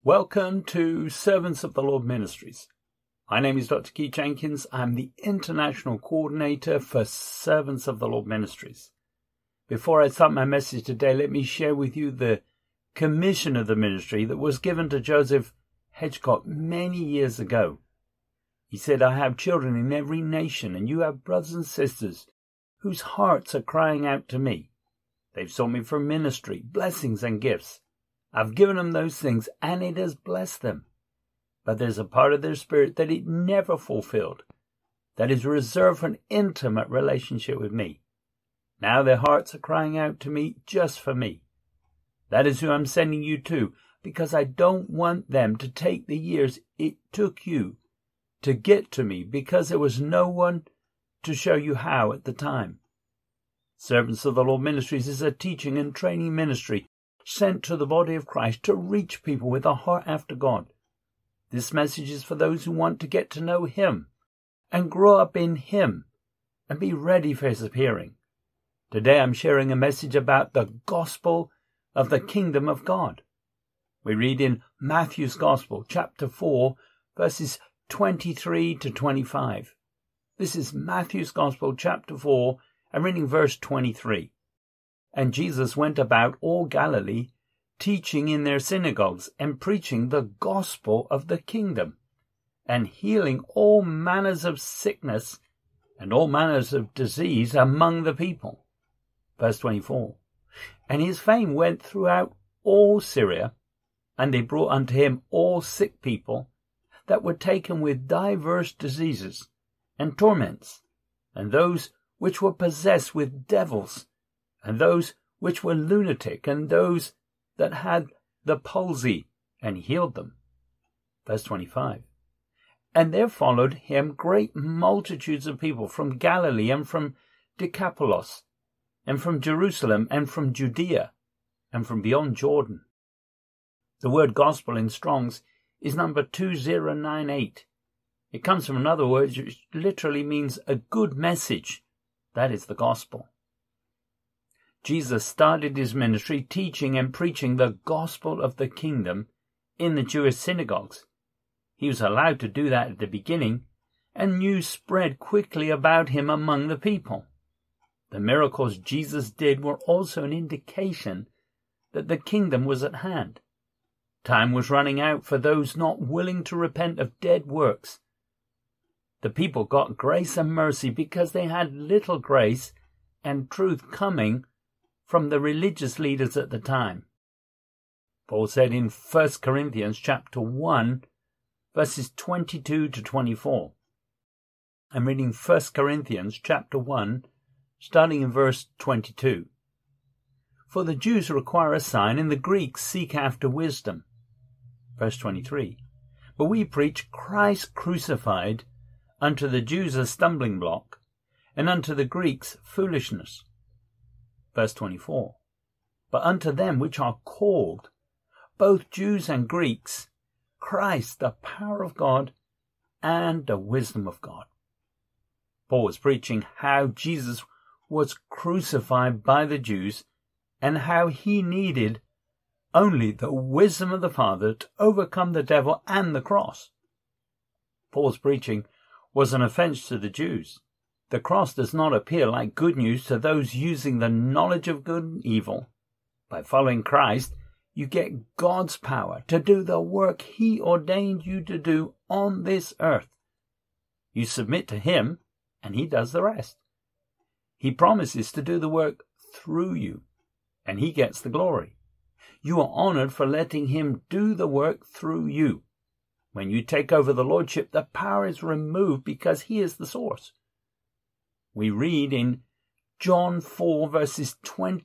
Welcome to Servants of the Lord Ministries. My name is Dr. Keith Jenkins. I'm the International Coordinator for Servants of the Lord Ministries. Before I start my message today, let me share with you the commission of the ministry that was given to Joseph Hedgecock many years ago. He said, "I have children in every nation, and you have brothers and sisters whose hearts are crying out to me. They've sought me for ministry, blessings, and gifts. I've given them those things, and it has blessed them. But there's a part of their spirit that it never fulfilled, that is reserved for an intimate relationship with me. Now their hearts are crying out to me just for me. That is who I'm sending you to, because I don't want them to take the years it took you to get to me, because there was no one to show you how at the time." Servants of the Lord Ministries is a teaching and training ministry sent to the body of Christ to reach people with a heart after God. This message is for those who want to get to know Him and grow up in Him and be ready for His appearing. Today I'm sharing a message about the gospel of the kingdom of God. We read in Matthew's Gospel, chapter 4, verses 23 to 25. This is Matthew's Gospel, chapter 4, and reading verse 23. "And Jesus went about all Galilee, teaching in their synagogues and preaching the gospel of the kingdom, and healing all manners of sickness and all manners of disease among the people." Verse 24. "And his fame went throughout all Syria, and they brought unto him all sick people that were taken with divers diseases and torments, and those which were possessed with devils, and those which were lunatic, and those that had the palsy, and healed them." Verse 25. "And there followed him great multitudes of people from Galilee, and from Decapolis, and from Jerusalem, and from Judea, and from beyond Jordan." The word gospel in Strong's is number 2098. It comes from another word which literally means a good message. That is the gospel. Jesus started his ministry teaching and preaching the gospel of the kingdom in the Jewish synagogues. He was allowed to do that at the beginning, and news spread quickly about him among the people. The miracles Jesus did were also an indication that the kingdom was at hand. Time was running out for those not willing to repent of dead works. The people got grace and mercy because they had little grace and truth coming from the religious leaders at the time. Paul said in 1 Corinthians chapter 1, verses 22 to 24. I'm reading 1 Corinthians chapter 1, starting in verse 22. "For the Jews require a sign, and the Greeks seek after wisdom." Verse 23. "But we preach Christ crucified, unto the Jews a stumbling block, and unto the Greeks foolishness." Verse 24. "But unto them which are called, both Jews and Greeks, Christ the power of God and the wisdom of God." Paul was preaching how Jesus was crucified by the Jews and how he needed only the wisdom of the Father to overcome the devil and the cross. Paul's preaching was an offense to the Jews. The cross does not appear like good news to those using the knowledge of good and evil. By following Christ, you get God's power to do the work He ordained you to do on this earth. You submit to Him, and He does the rest. He promises to do the work through you, and He gets the glory. You are honored for letting Him do the work through you. When you take over the lordship, the power is removed because He is the source. We read in John 4, verses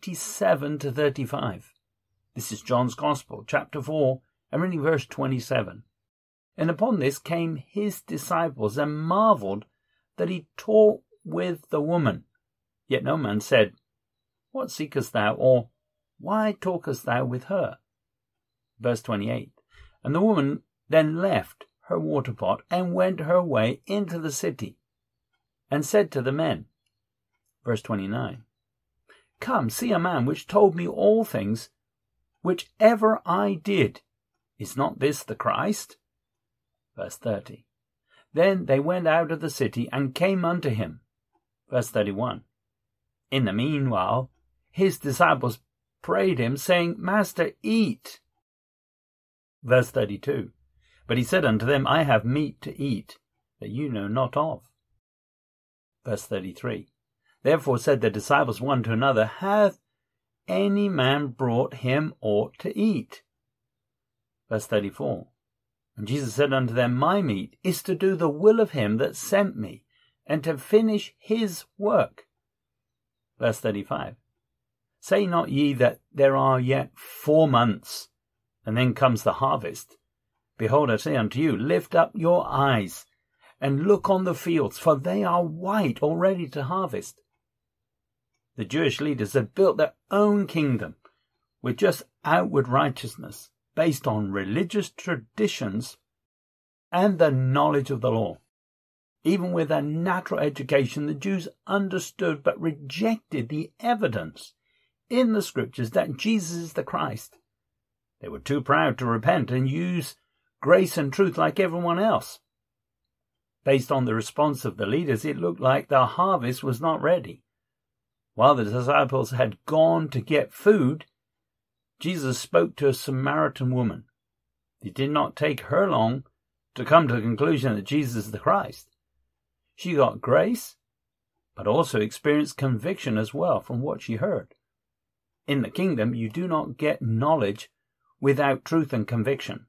27 to 35. This is John's Gospel, chapter 4, and reading verse 27. "And upon this came his disciples, and marveled that he taught with the woman. Yet no man said, What seekest thou? Or, Why talkest thou with her? Verse 28. And the woman then left her water pot, and went her way into the city, and said to the men, verse 29, Come, see a man which told me all things which ever I did. Is not this the Christ? Verse 30. Then they went out of the city and came unto him. Verse 31. In the meanwhile, his disciples prayed him, saying, Master, eat. Verse 32. But he said unto them, I have meat to eat, that you know not of. Verse 33. Therefore said the disciples one to another, Hath any man brought him aught to eat? Verse 34. And Jesus said unto them, My meat is to do the will of him that sent me, and to finish his work. Verse 35. Say not ye that there are yet 4 months, and then comes the harvest? Behold, I say unto you, lift up your eyes, and look on the fields, for they are white already to harvest. The Jewish leaders had built their own kingdom with just outward righteousness, based on religious traditions and the knowledge of the law. Even with a natural education, the Jews understood but rejected the evidence in the scriptures that Jesus is the Christ. They were too proud to repent and use grace and truth like everyone else. Based on the response of the leaders, it looked like the harvest was not ready. While the disciples had gone to get food, Jesus spoke to a Samaritan woman. It did not take her long to come to the conclusion that Jesus is the Christ. She got grace, but also experienced conviction as well from what she heard. In the kingdom, you do not get knowledge without truth and conviction.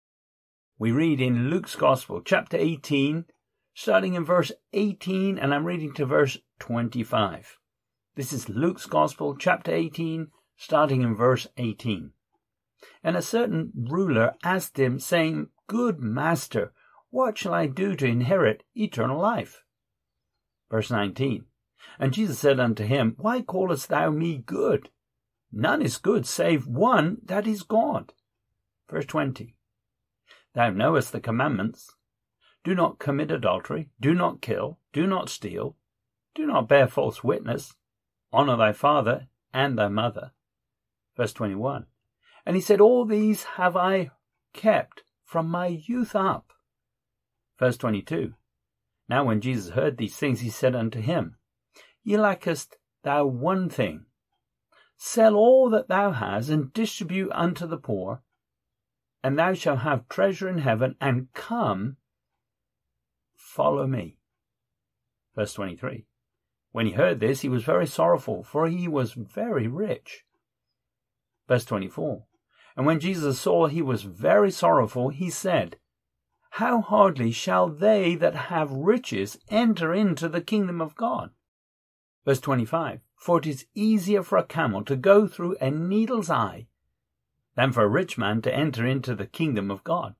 We read in Luke's Gospel, chapter 18, starting in verse 18, and I'm reading to verse 25. This is Luke's Gospel, chapter 18, starting in verse 18. And a certain ruler asked him, saying, Good master, what shall I do to inherit eternal life? Verse 19. And Jesus said unto him, Why callest thou me good? None is good save one, that is God. Verse 20. Thou knowest the commandments. Do not commit adultery, do not kill, do not steal, do not bear false witness, honor thy father and thy mother. Verse 21. And he said, All these have I kept from my youth up. Verse 22. Now when Jesus heard these things, he said unto him, Yet lackest thou one thing. Sell all that thou hast, and distribute unto the poor, and thou shalt have treasure in heaven, and come, follow me. Verse 23. When he heard this, he was very sorrowful, for he was very rich. Verse 24. And when Jesus saw he was very sorrowful, he said, How hardly shall they that have riches enter into the kingdom of God? Verse 25. For it is easier for a camel to go through a needle's eye than for a rich man to enter into the kingdom of God.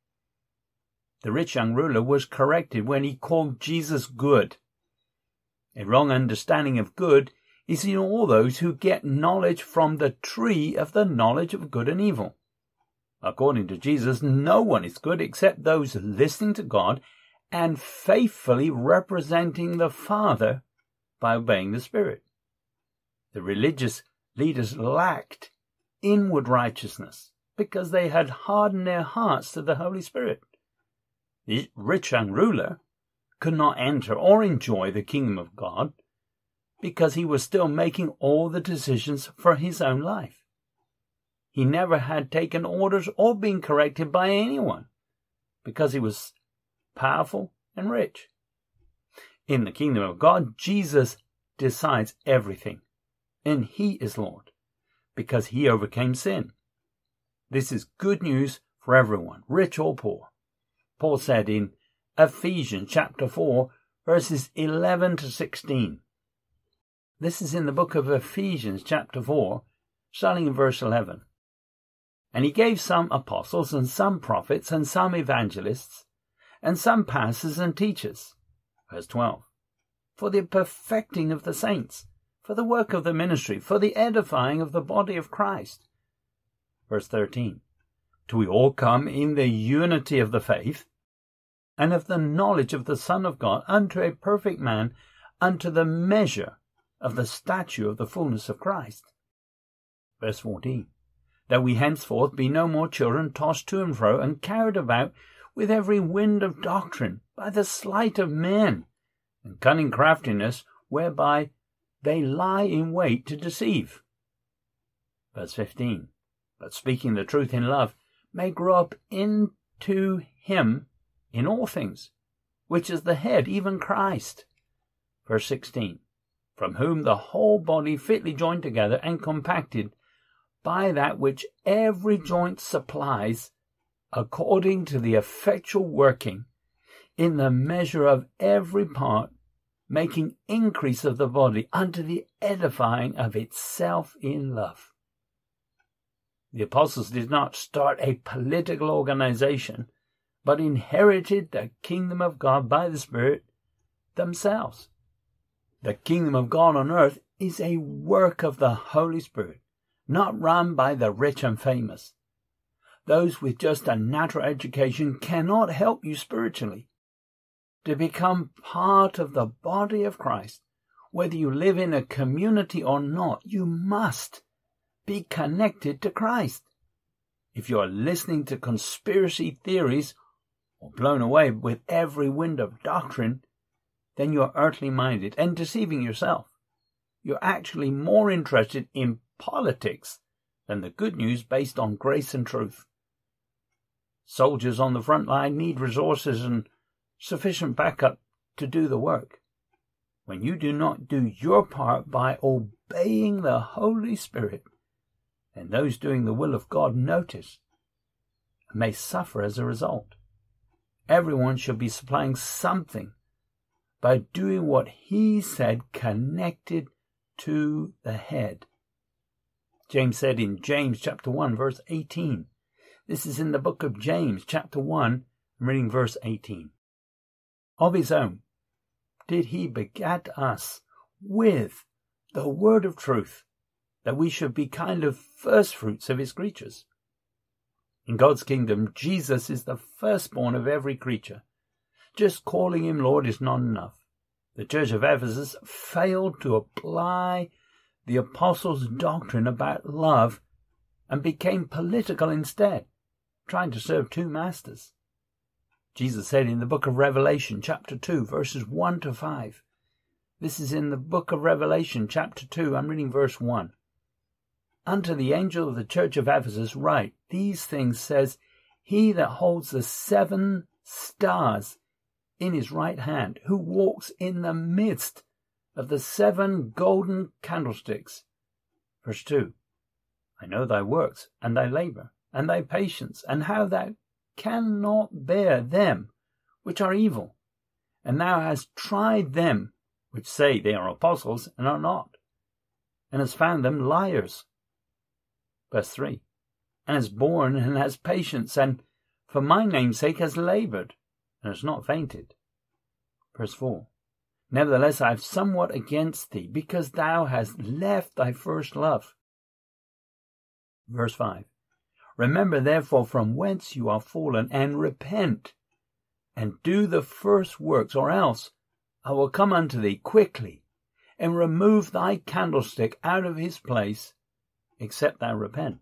The rich young ruler was corrected when he called Jesus good. A wrong understanding of good is in all those who get knowledge from the tree of the knowledge of good and evil. According to Jesus, no one is good except those listening to God and faithfully representing the Father by obeying the Spirit. The religious leaders lacked inward righteousness because they had hardened their hearts to the Holy Spirit. The rich young ruler could not enter or enjoy the kingdom of God because he was still making all the decisions for his own life. He never had taken orders or been corrected by anyone because he was powerful and rich. In the kingdom of God, Jesus decides everything, and he is Lord because he overcame sin. This is good news for everyone, rich or poor. Paul said in Ephesians chapter 4, verses 11 to 16. This is in the book of Ephesians chapter 4, starting in verse 11. And he gave some apostles, and some prophets, and some evangelists, and some pastors and teachers. Verse 12. For the perfecting of the saints, for the work of the ministry, for the edifying of the body of Christ. Verse 13. Till we all come in the unity of the faith, and of the knowledge of the Son of God, unto a perfect man, unto the measure of the stature of the fullness of Christ. Verse 14. that we henceforth be no more children tossed to and fro and carried about with every wind of doctrine by the sleight of men and cunning craftiness whereby they lie in wait to deceive. Verse 15. But speaking the truth in love may grow up into him in all things, which is the head, even Christ. Verse 16. From whom the whole body fitly joined together and compacted by that which every joint supplies, according to the effectual working in the measure of every part, making increase of the body unto the edifying of itself in love. The apostles did not start a political organization, but inherited the kingdom of God by the Spirit themselves. The kingdom of God on earth is a work of the Holy Spirit, not run by the rich and famous. Those with just a natural education cannot help you spiritually. To become part of the body of Christ, whether you live in a community or not, you must be connected to Christ. If you are listening to conspiracy theories or blown away with every wind of doctrine, then you are earthly minded and deceiving yourself. You're actually more interested in politics than the good news based on grace and truth. Soldiers on the front line need resources and sufficient backup to do the work. When you do not do your part by obeying the Holy Spirit, then those doing the will of God notice and may suffer as a result. Everyone should be supplying something by doing what he said, connected to the head. James said in James chapter 1 verse 18. This is in the book of James chapter 1, I'm reading verse 18. Of his own did he begat us with the word of truth, that we should be kind of first fruits of his creatures. In God's kingdom, Jesus is the firstborn of every creature. Just calling him Lord is not enough. The church of Ephesus failed to apply the apostles' doctrine about love and became political instead, trying to serve two masters. Jesus said in the book of Revelation, chapter 2, verses 1 to 5. This is in the book of Revelation, chapter 2, I'm reading verse 1. Unto the angel of the church of Ephesus write, these things says he that holds the 7 stars in his right hand, who walks in the midst of the 7 golden candlesticks. Verse 2. I know thy works, and thy labour, and thy patience, and how thou cannot bear them which are evil, and thou hast tried them which say they are apostles, and are not, and hast found them liars. Verse 3. And has borne, and has patience, and for my name's sake has laboured, and has not fainted. Verse 4. Nevertheless I have somewhat against thee, because thou hast left thy first love. Verse 5. Remember therefore from whence you are fallen, and repent, and do the first works, or else I will come unto thee quickly, and remove thy candlestick out of his place, except thou repent.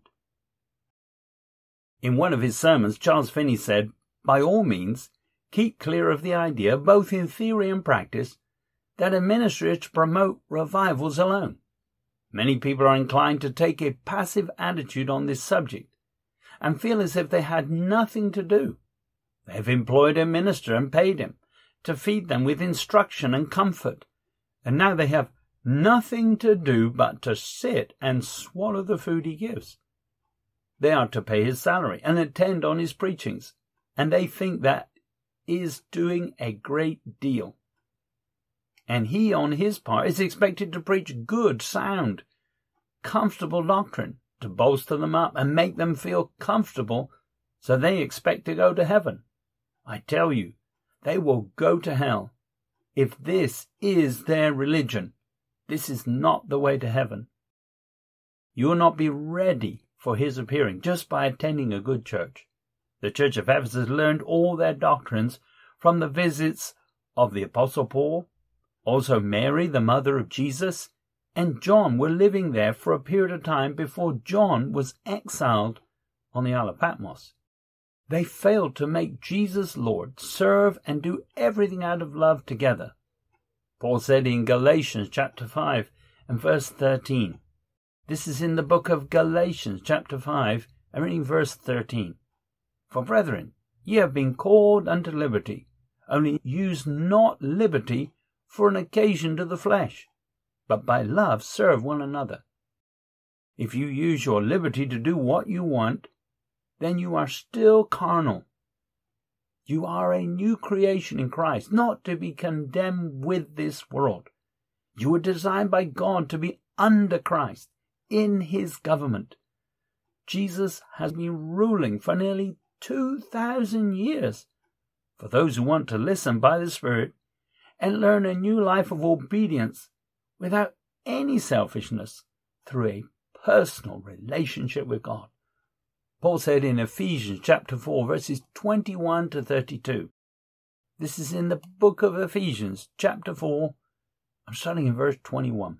In one of his sermons, Charles Finney said, by all means, keep clear of the idea, both in theory and practice, that a ministry is to promote revivals alone. Many people are inclined to take a passive attitude on this subject, and feel as if they had nothing to do. They have employed a minister and paid him to feed them with instruction and comfort, and now they have nothing to do but to sit and swallow the food he gives. They are to pay his salary and attend on his preachings, and they think that is doing a great deal. And he, on his part, is expected to preach good, sound, comfortable doctrine, to bolster them up and make them feel comfortable, so they expect to go to heaven. I tell you, they will go to hell. If this is their religion, this is not the way to heaven. You will not be ready for his appearing just by attending a good church. The church of Ephesus learned all their doctrines from the visits of the Apostle Paul, also Mary, the mother of Jesus, and John were living there for a period of time before John was exiled on the Isle of Patmos. They failed to make Jesus Lord, serve and do everything out of love together. Paul said in Galatians chapter 5 and verse 13. This is in the book of Galatians chapter 5 and reading verse 13. For brethren, ye have been called unto liberty, only use not liberty for an occasion to the flesh, but by love serve one another. If you use your liberty to do what you want, then you are still carnal. You are a new creation in Christ, not to be condemned with this world. You were designed by God to be under Christ, in his government. Jesus has been ruling for nearly 2,000 years. For those who want to listen by the Spirit and learn a new life of obedience without any selfishness through a personal relationship with God. Paul said in Ephesians chapter 4 verses 21 to 32. This is in the book of Ephesians chapter 4. I'm starting in verse 21.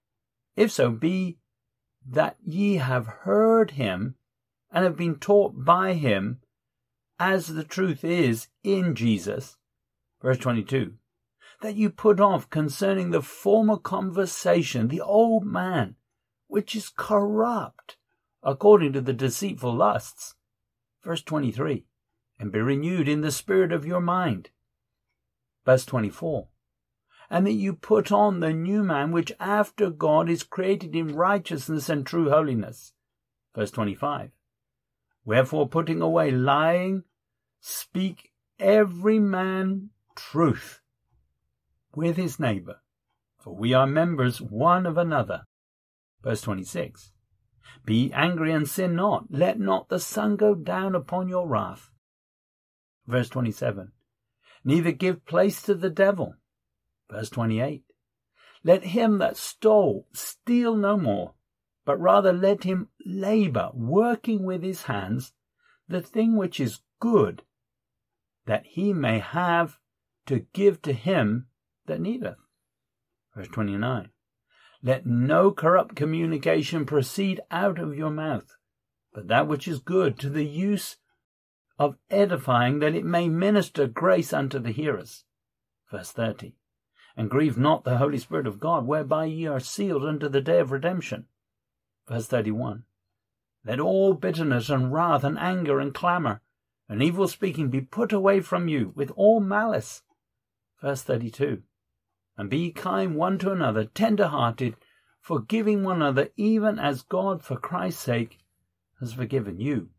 If so be that ye have heard him and have been taught by him as the truth is in Jesus. Verse 22. That you put off concerning the former conversation the old man, which is corrupt according to the deceitful lusts. Verse 23. And be renewed in the spirit of your mind. Verse 24. And that you put on the new man, which after God is created in righteousness and true holiness. Verse 25. Wherefore, putting away lying, speak every man truth with his neighbor, for we are members one of another. Verse 26. Be angry and sin not. Let not the sun go down upon your wrath. Verse 27. Neither give place to the devil. Verse 28. Let him that stole steal no more, but rather let him labor, working with his hands, the thing which is good, that he may have to give to him that needeth. Verse 29. Let no corrupt communication proceed out of your mouth, but that which is good to the use of edifying, that it may minister grace unto the hearers. Verse 30. And grieve not the Holy Spirit of God, whereby ye are sealed unto the day of redemption. Verse 31. Let all bitterness and wrath and anger and clamour and evil speaking be put away from you with all malice. Verse 32. And be kind one to another, tender-hearted, forgiving one another, even as God for Christ's sake has forgiven you.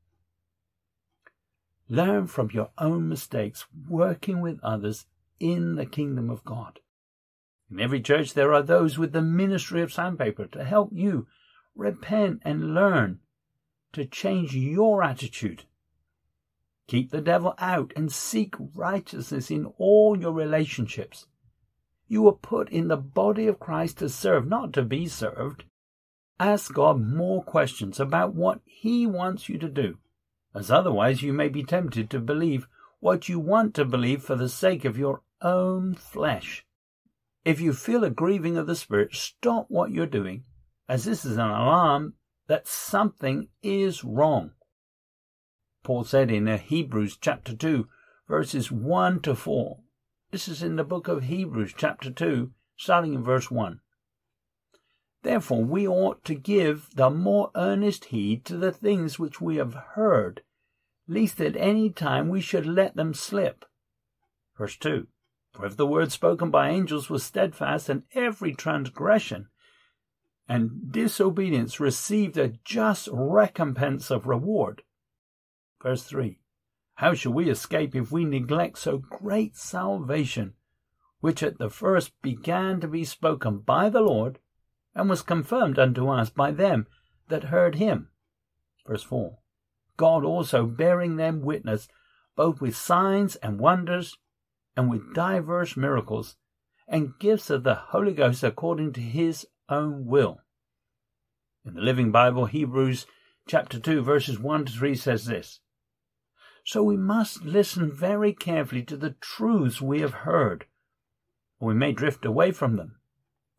Learn from your own mistakes, working with others in the kingdom of God. In every church there are those with the ministry of sandpaper to help you repent and learn to change your attitude. Keep the devil out and seek righteousness in all your relationships. You were put in the body of Christ to serve, not to be served. Ask God more questions about what he wants you to do, as otherwise you may be tempted to believe what you want to believe for the sake of your own flesh. If you feel a grieving of the Spirit, stop what you're doing, as this is an alarm that something is wrong. Paul said in Hebrews chapter 2, verses 1 to 4. This is in the book of Hebrews chapter 2, starting in verse 1. Therefore we ought to give the more earnest heed to the things which we have heard, lest at any time we should let them slip. Verse 2. For if the word spoken by angels was steadfast, and every transgression and disobedience received a just recompense of reward. Verse 3. How shall we escape if we neglect so great salvation, which at the first began to be spoken by the Lord, and was confirmed unto us by them that heard him? Verse 4. God also bearing them witness, both with signs and wonders, and with diverse miracles, and gifts of the Holy Ghost according to his own will. In the Living Bible, Hebrews chapter 2, verses 1 to 3 says this. So we must listen very carefully to the truths we have heard, or we may drift away from them.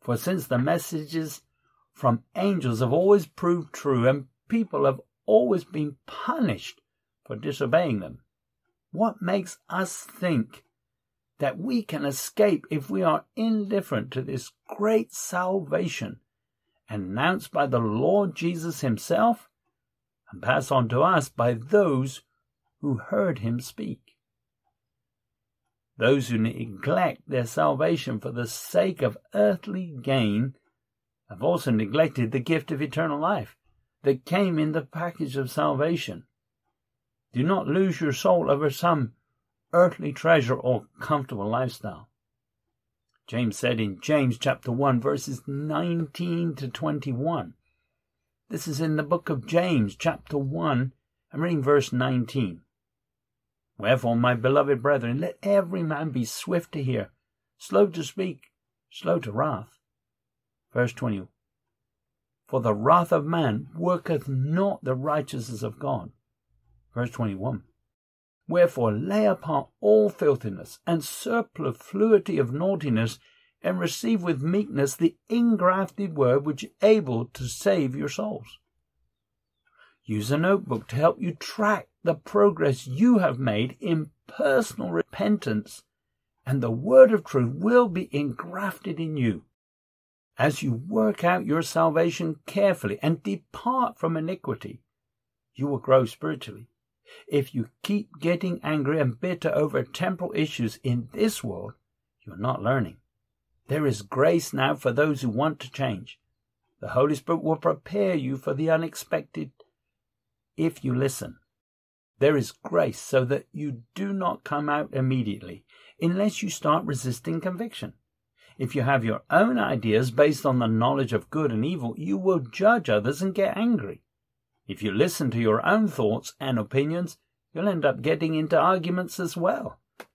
For since the messages from angels have always proved true, and people have always been punished for disobeying them, what makes us think that we can escape if we are indifferent to this great salvation announced by the Lord Jesus himself and passed on to us by those who heard him speak? Those who neglect their salvation for the sake of earthly gain have also neglected the gift of eternal life that came in the package of salvation. Do not lose your soul over some earthly treasure or comfortable lifestyle. James said in James chapter 1, verses 19 to 21. This is in the book of James chapter 1, I'm reading verse 19. Wherefore, my beloved brethren, let every man be swift to hear, slow to speak, slow to wrath. Verse 20. For the wrath of man worketh not the righteousness of God. Verse 21. Wherefore lay apart all filthiness and superfluity of naughtiness, and receive with meekness the ingrafted word which is able to save your souls. Use a notebook to help you track the progress you have made in personal repentance, and the word of truth will be engrafted in you. As you work out your salvation carefully and depart from iniquity, you will grow spiritually. If you keep getting angry and bitter over temporal issues in this world, you're not learning. There is grace now for those who want to change. The Holy Spirit will prepare you for the unexpected if you listen. There is grace so that you do not come out immediately unless you start resisting conviction. If you have your own ideas based on the knowledge of good and evil, you will judge others and get angry. If you listen to your own thoughts and opinions, you'll end up getting into arguments as well.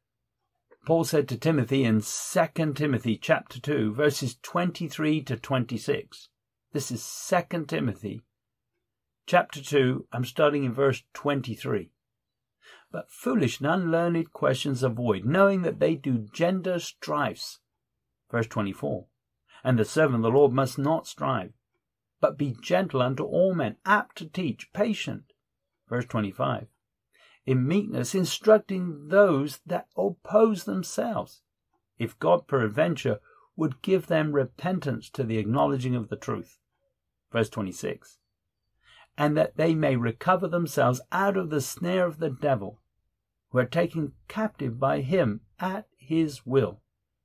Paul said to Timothy in 2 Timothy chapter 2, verses 23 to 26. This is 2 Timothy chapter 2, I'm starting in verse 23. But foolish and unlearned questions avoid, knowing that they do gender strifes. Verse 24. And the servant of the Lord must not strive, but be gentle unto all men, apt to teach, patient. Verse 25. In meekness instructing those that oppose themselves, if God peradventure would give them repentance to the acknowledging of the truth. Verse 26. And that they may recover themselves out of the snare of the devil, who are taken captive by him at his will.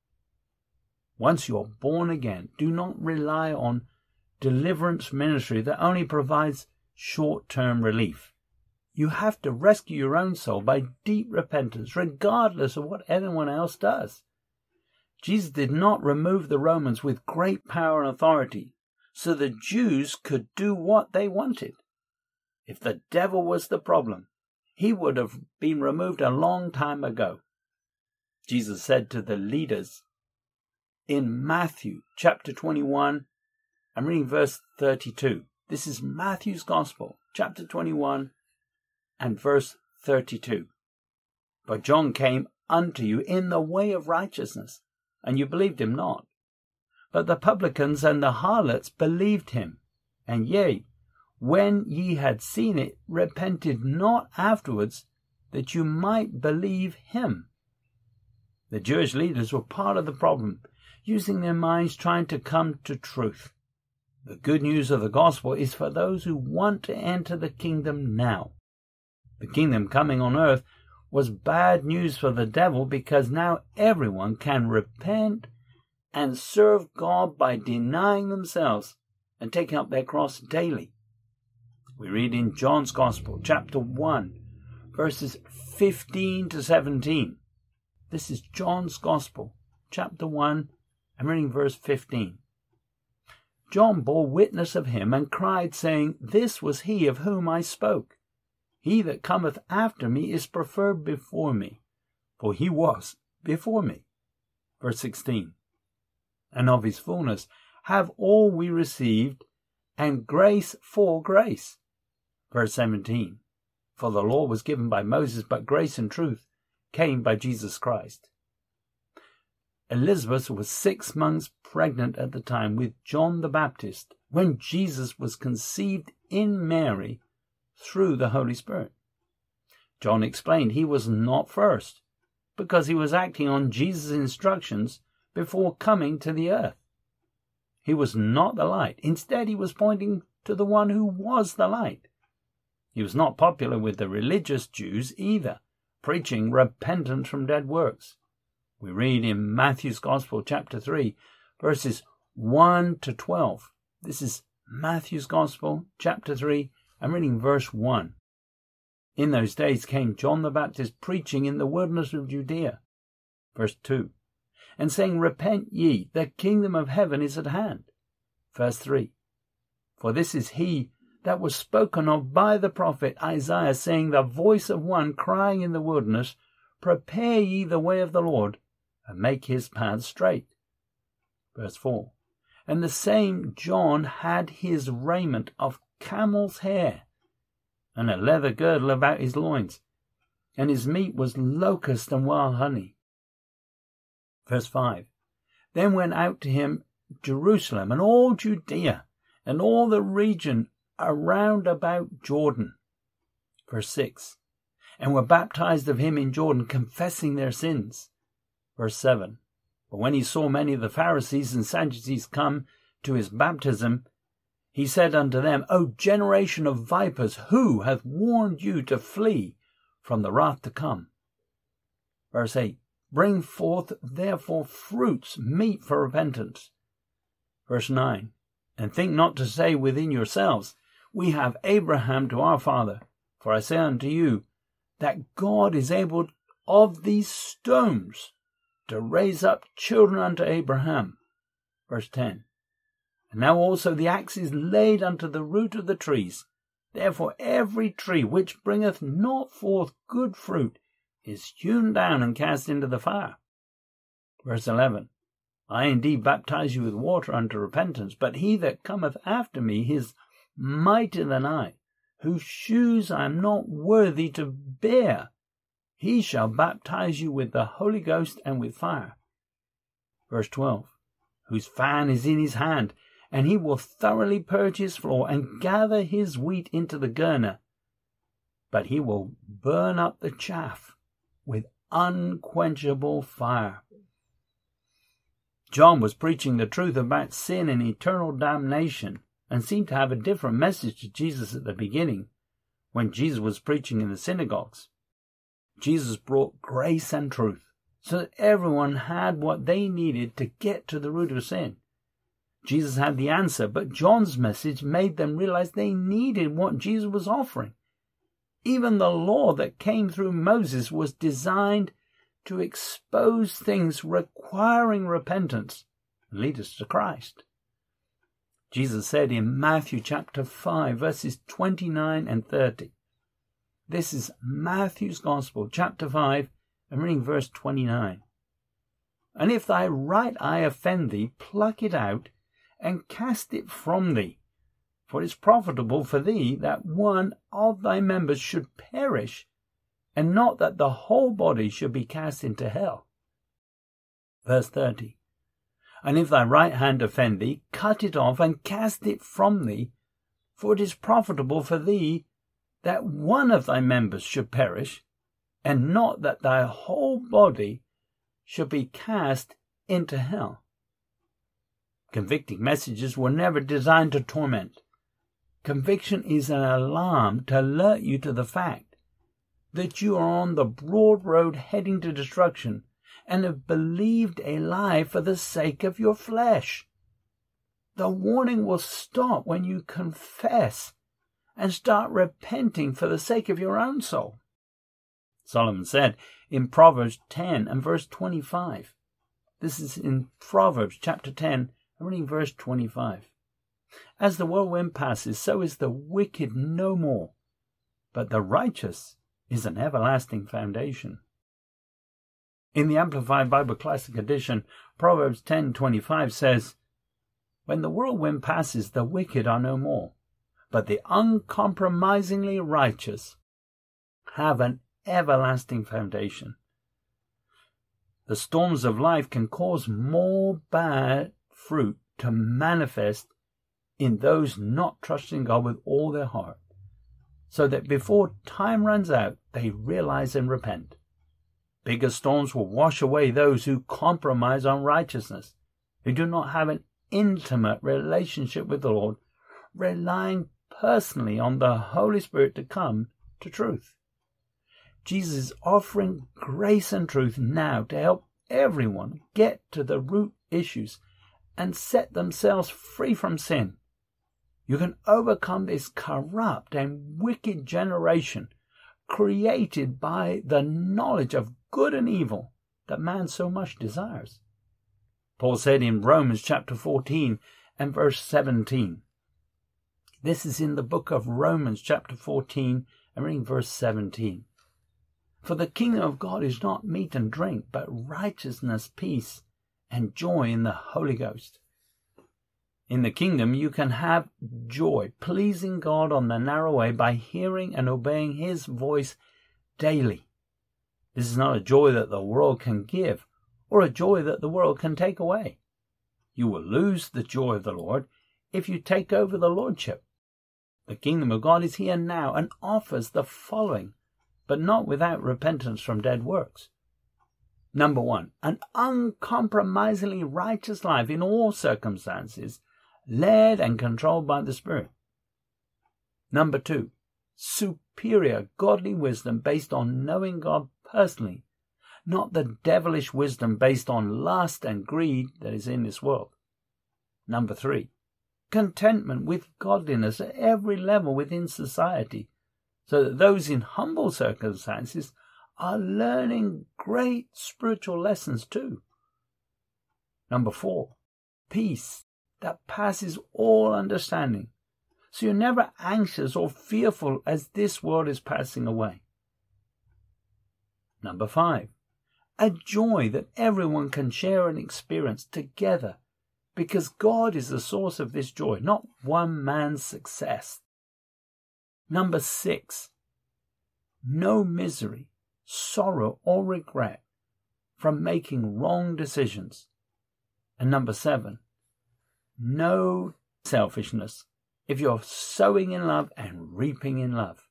Once you are born again, do not rely on deliverance ministry that only provides short-term relief. You have to rescue your own soul by deep repentance, regardless of what anyone else does. Jesus did not remove the Romans with great power and authority, so the Jews could do what they wanted. If the devil was the problem, he would have been removed a long time ago. Jesus said to the leaders in Matthew chapter 21, I'm reading verse 32. This is Matthew's Gospel, chapter 21 and verse 32. But John came unto you in the way of righteousness, and you believed him not. But the publicans and the harlots believed him, and yea, when ye had seen it, repented not afterwards, that you might believe him. The Jewish leaders were part of the problem, using their minds trying to come to truth. The good news of the gospel is for those who want to enter the kingdom now. The kingdom coming on earth was bad news for the devil because now everyone can repent and serve God by denying themselves and taking up their cross daily. We read in John's Gospel, chapter 1, verses 15 to 17. This is John's Gospel, chapter 1, I'm reading verse 15. John bore witness of him and cried, saying, This was he of whom I spoke. He that cometh after me is preferred before me, for he was before me. Verse 16. And of his fullness have all we received, and grace for grace. Verse 17. For the law was given by Moses, but grace and truth came by Jesus Christ. Elizabeth was 6 months pregnant at the time with John the Baptist when Jesus was conceived in Mary through the Holy Spirit. John explained he was not first because he was acting on Jesus' instructions before coming to the earth. He was not the light. Instead, he was pointing to the one who was the light. He was not popular with the religious Jews either, preaching repentance from dead works. We read in Matthew's Gospel, chapter 3, verses 1 to 12. This is Matthew's Gospel, chapter 3. I'm reading verse 1. In those days came John the Baptist preaching in the wilderness of Judea. Verse 2. And saying, Repent ye, the kingdom of heaven is at hand. Verse 3. For this is he that was spoken of by the prophet Isaiah, saying, The voice of one crying in the wilderness, Prepare ye the way of the Lord, and make his paths straight. Verse 4. And the same John had his raiment of camel's hair, and a leather girdle about his loins, and his meat was locust and wild honey. Verse 5. Then went out to him Jerusalem, and all Judea, and all the region around about Jordan. Verse 6. And were baptized of him in Jordan, confessing their sins. Verse 7. But when he saw many of the Pharisees and Sadducees come to his baptism, he said unto them, O generation of vipers, who hath warned you to flee from the wrath to come? Verse 8. Bring forth therefore fruits meet for repentance. Verse 9. And think not to say within yourselves, We have Abraham to our father. For I say unto you, that God is able of these stones to raise up children unto Abraham. Verse 10. And now also the axe is laid unto the root of the trees. Therefore every tree which bringeth not forth good fruit is hewn down and cast into the fire. Verse 11. I indeed baptize you with water unto repentance, but he that cometh after me is mightier than I, whose shoes I am not worthy to bear. He shall baptize you with the Holy Ghost and with fire. Verse 12. Whose fan is in his hand, and he will thoroughly purge his floor and gather his wheat into the garner. But he will burn up the chaff with unquenchable fire. John was preaching the truth about sin and eternal damnation, and seemed to have a different message to Jesus at the beginning, when Jesus was preaching in the synagogues. Jesus brought grace and truth, so that everyone had what they needed to get to the root of sin. Jesus had the answer, but John's message made them realize they needed what Jesus was offering. Even the law that came through Moses was designed to expose things requiring repentance and lead us to Christ. Jesus said in Matthew chapter 5, verses 29 and 30. This is Matthew's Gospel, chapter 5, and reading verse 29. And if thy right eye offend thee, pluck it out, and cast it from thee. For it is profitable for thee that one of thy members should perish, and not that the whole body should be cast into hell. Verse 30. And if thy right hand offend thee, cut it off, and cast it from thee. For it is profitable for thee that one of thy members should perish, and not that thy whole body should be cast into hell. Convicting messages were never designed to torment. Conviction is an alarm to alert you to the fact that you are on the broad road heading to destruction and have believed a lie for the sake of your flesh. The warning will stop when you confess and start repenting for the sake of your own soul. Solomon said in Proverbs 10 and verse 25. This is in Proverbs chapter 10, reading verse 25. As the whirlwind passes, so is the wicked no more, but the righteous is an everlasting foundation. In the Amplified Bible Classic Edition, Proverbs 10:25 says, When the whirlwind passes, the wicked are no more, but the uncompromisingly righteous have an everlasting foundation. The storms of life can cause more bad fruit to manifest in those not trusting God with all their heart, so that before time runs out, they realize and repent. Bigger storms will wash away those who compromise on righteousness, who do not have an intimate relationship with the Lord, relying personally on the Holy Spirit to come to truth. Jesus is offering grace and truth now to help everyone get to the root issues and set themselves free from sin. You can overcome this corrupt and wicked generation created by the knowledge of good and evil that man so much desires. Paul said in Romans chapter 14 and verse 17. This is in the book of Romans chapter 14 and reading verse 17. For the kingdom of God is not meat and drink, but righteousness, peace, and joy in the Holy Ghost. In the kingdom you can have joy, pleasing God on the narrow way by hearing and obeying His voice daily. This is not a joy that the world can give, or a joy that the world can take away. You will lose the joy of the Lord if you take over the lordship. The kingdom of God is here now and offers the following, but not without repentance from dead works. Number 1, an uncompromisingly righteous life in all circumstances, led and controlled by the Spirit. Number 2, superior godly wisdom based on knowing God personally, not the devilish wisdom based on lust and greed that is in this world. Number 3, contentment with godliness at every level within society, so that those in humble circumstances are learning great spiritual lessons too. Number 4, peace that passes all understanding, so you're never anxious or fearful as this world is passing away. Number 5, a joy that everyone can share and experience together, because God is the source of this joy, not one man's success. Number 6, no misery, sorrow, or regret from making wrong decisions. And number 7, no selfishness if you're sowing in love and reaping in love.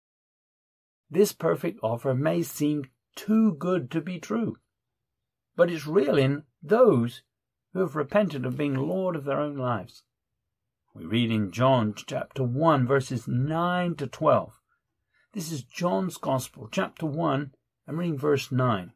This perfect offer may seem too good to be true, but it's real in those who have repented of being Lord of their own lives. We read in John chapter 1 verses 9 to 12. This is John's Gospel, chapter 1, and reading verse 9.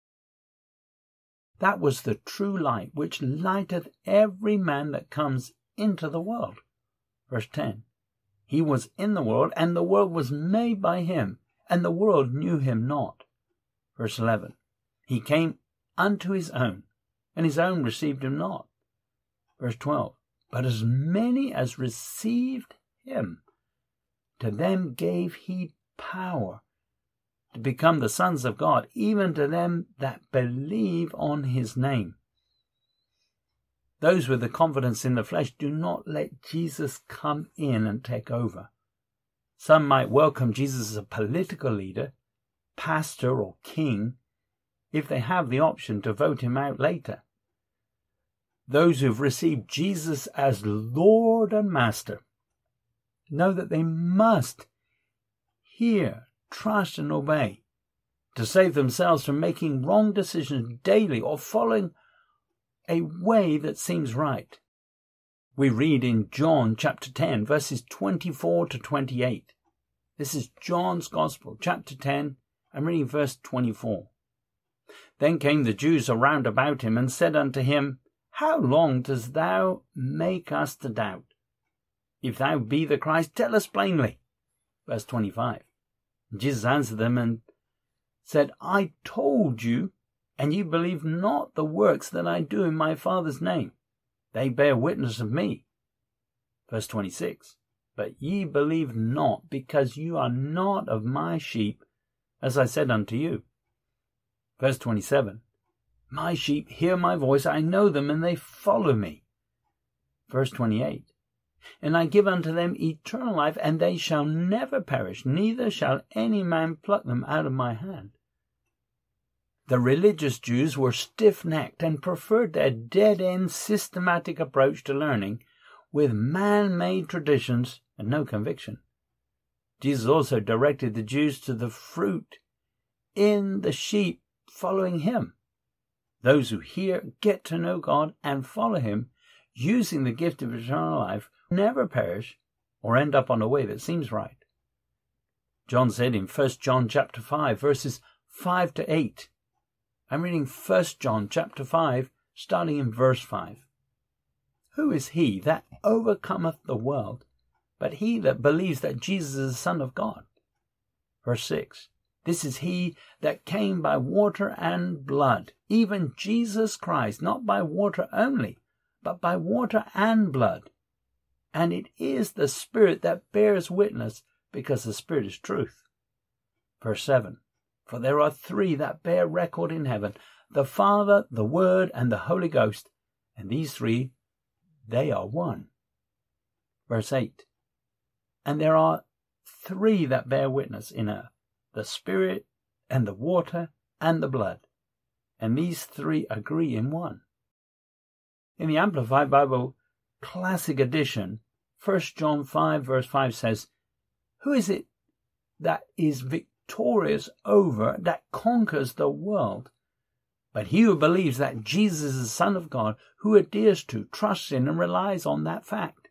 That was the true light, which lighteth every man that comes into the world. Verse 10. He was in the world, and the world was made by him, and the world knew him not. Verse 11. He came unto his own, and his own received him not. Verse 12. But as many as received him, to them gave he power to become the sons of God, even to them that believe on his name. Those with the confidence in the flesh do not let Jesus come in and take over. Some might welcome Jesus as a political leader, pastor or king, if they have the option to vote him out later. Those who've received Jesus as Lord and Master know that they must hear, trust and obey to save themselves from making wrong decisions daily or following a way that seems right. We read in John chapter 10 verses 24 to 28. This is John's Gospel, chapter 10, and reading verse 24. Then came the Jews around about him and said unto him, How long dost thou make us to doubt? If thou be the Christ, tell us plainly. Verse 25. Jesus answered them and said, I told you, and ye believe not the works that I do in my Father's name. They bear witness of me. Verse 26. But ye believe not, because you are not of my sheep, as I said unto you. Verse 27. My sheep hear my voice, I know them, and they follow me. Verse 28. And I give unto them eternal life, and they shall never perish, neither shall any man pluck them out of my hand. The religious Jews were stiff-necked and preferred their dead-end systematic approach to learning with man-made traditions and no conviction. Jesus also directed the Jews to the fruit in the sheep following him. Those who hear, get to know God, and follow him, using the gift of eternal life, never perish or end up on a way that seems right. John said in 1 John chapter 5, verses 5 to 8. I'm reading 1 John chapter 5, starting in verse 5. Who is he that overcometh the world, but he that believes that Jesus is the Son of God? Verse 6. This is he that came by water and blood, even Jesus Christ, not by water only, but by water and blood. And it is the Spirit that bears witness, because the Spirit is truth. Verse 7. For there are three that bear record in heaven, the Father, the Word, and the Holy Ghost, and these three, they are one. Verse 8. And there are three that bear witness in earth, the Spirit, and the water, and the blood, and these three agree in one. In the Amplified Bible Classic Edition, 1 John 5 verse 5 says, who is it that is victorious over, that conquers the world? But he who believes that Jesus is the Son of God, who adheres to, trusts in, and relies on that fact.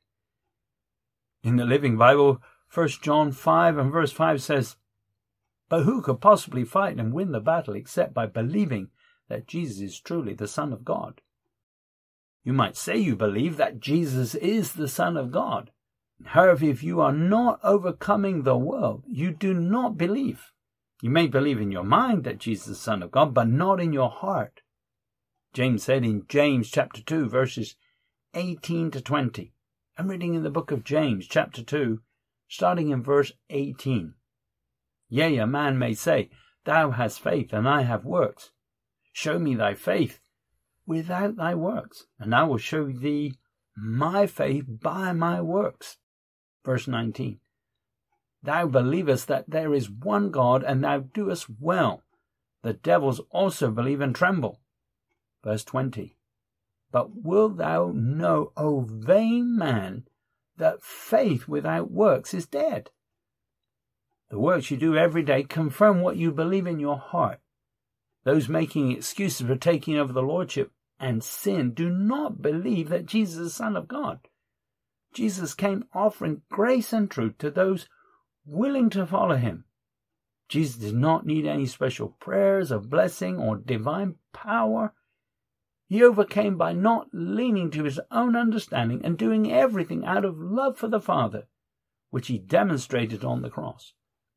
In the Living Bible, 1 John 5 and verse 5 says, but who could possibly fight and win the battle except by believing that Jesus is truly the Son of God? You might say you believe that Jesus is the Son of God. However, if you are not overcoming the world, you do not believe. You may believe in your mind that Jesus is the Son of God, but not in your heart. James said in James chapter 2, verses 18 to 20. I'm reading in the book of James chapter 2, starting in verse 18. Yea, a man may say, thou hast faith, and I have works. Show me thy faith without thy works, and I will show thee my faith by my works. Verse 19. Thou believest that there is one God, and thou doest well. The devils also believe and tremble. Verse 20. But wilt thou know, O vain man, that faith without works is dead? The works you do every day confirm what you believe in your heart. Those making excuses for taking over the lordship and sin do not believe that Jesus is the Son of God. Jesus came offering grace and truth to those willing to follow him. Jesus did not need any special prayers of blessing or divine power. He overcame by not leaning to his own understanding and doing everything out of love for the Father, which he demonstrated on the cross.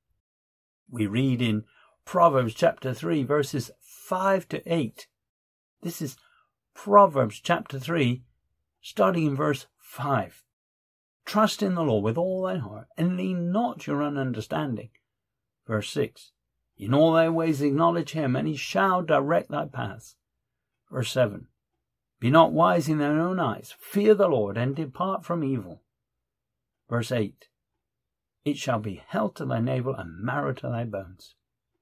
We read in Proverbs chapter 3, verses 5 to 8. This is Proverbs chapter 3, starting in verse 5. Trust in the Lord with all thy heart, and lean not to your own understanding. Verse 6. In all thy ways acknowledge him, and he shall direct thy paths. Verse 7. Be not wise in thine own eyes. Fear the Lord, and depart from evil. Verse 8. It shall be health to thy navel and marrow to thy bones.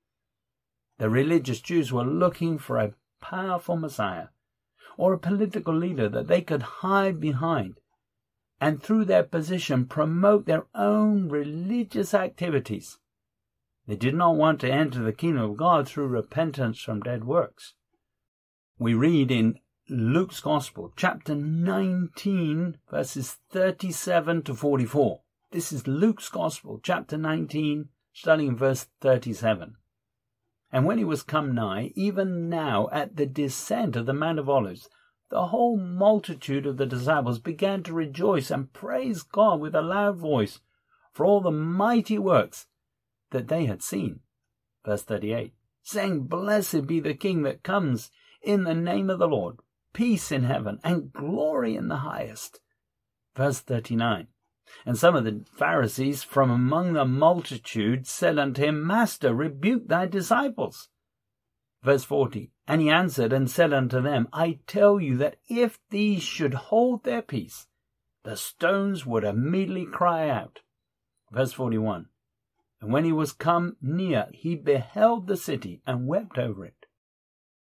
The religious Jews were looking for a powerful Messiah, or a political leader that they could hide behind, and through their position promote their own religious activities. They did not want to enter the kingdom of God through repentance from dead works. We read in Luke's Gospel, chapter 19, verses 37 to 44. This is Luke's Gospel, chapter 19, starting in verse 37. And when he was come nigh, even now at the descent of the Mount of Olives, the whole multitude of the disciples began to rejoice and praise God with a loud voice for all the mighty works that they had seen. Verse 38. Saying, Blessed be the King that comes in the name of the Lord, peace in heaven and glory in the highest. Verse 39. And some of the Pharisees from among the multitude said unto him, Master, rebuke thy disciples. Verse 40. And he answered and said unto them, I tell you that if these should hold their peace, the stones would immediately cry out. Verse 41. And when he was come near, he beheld the city and wept over it,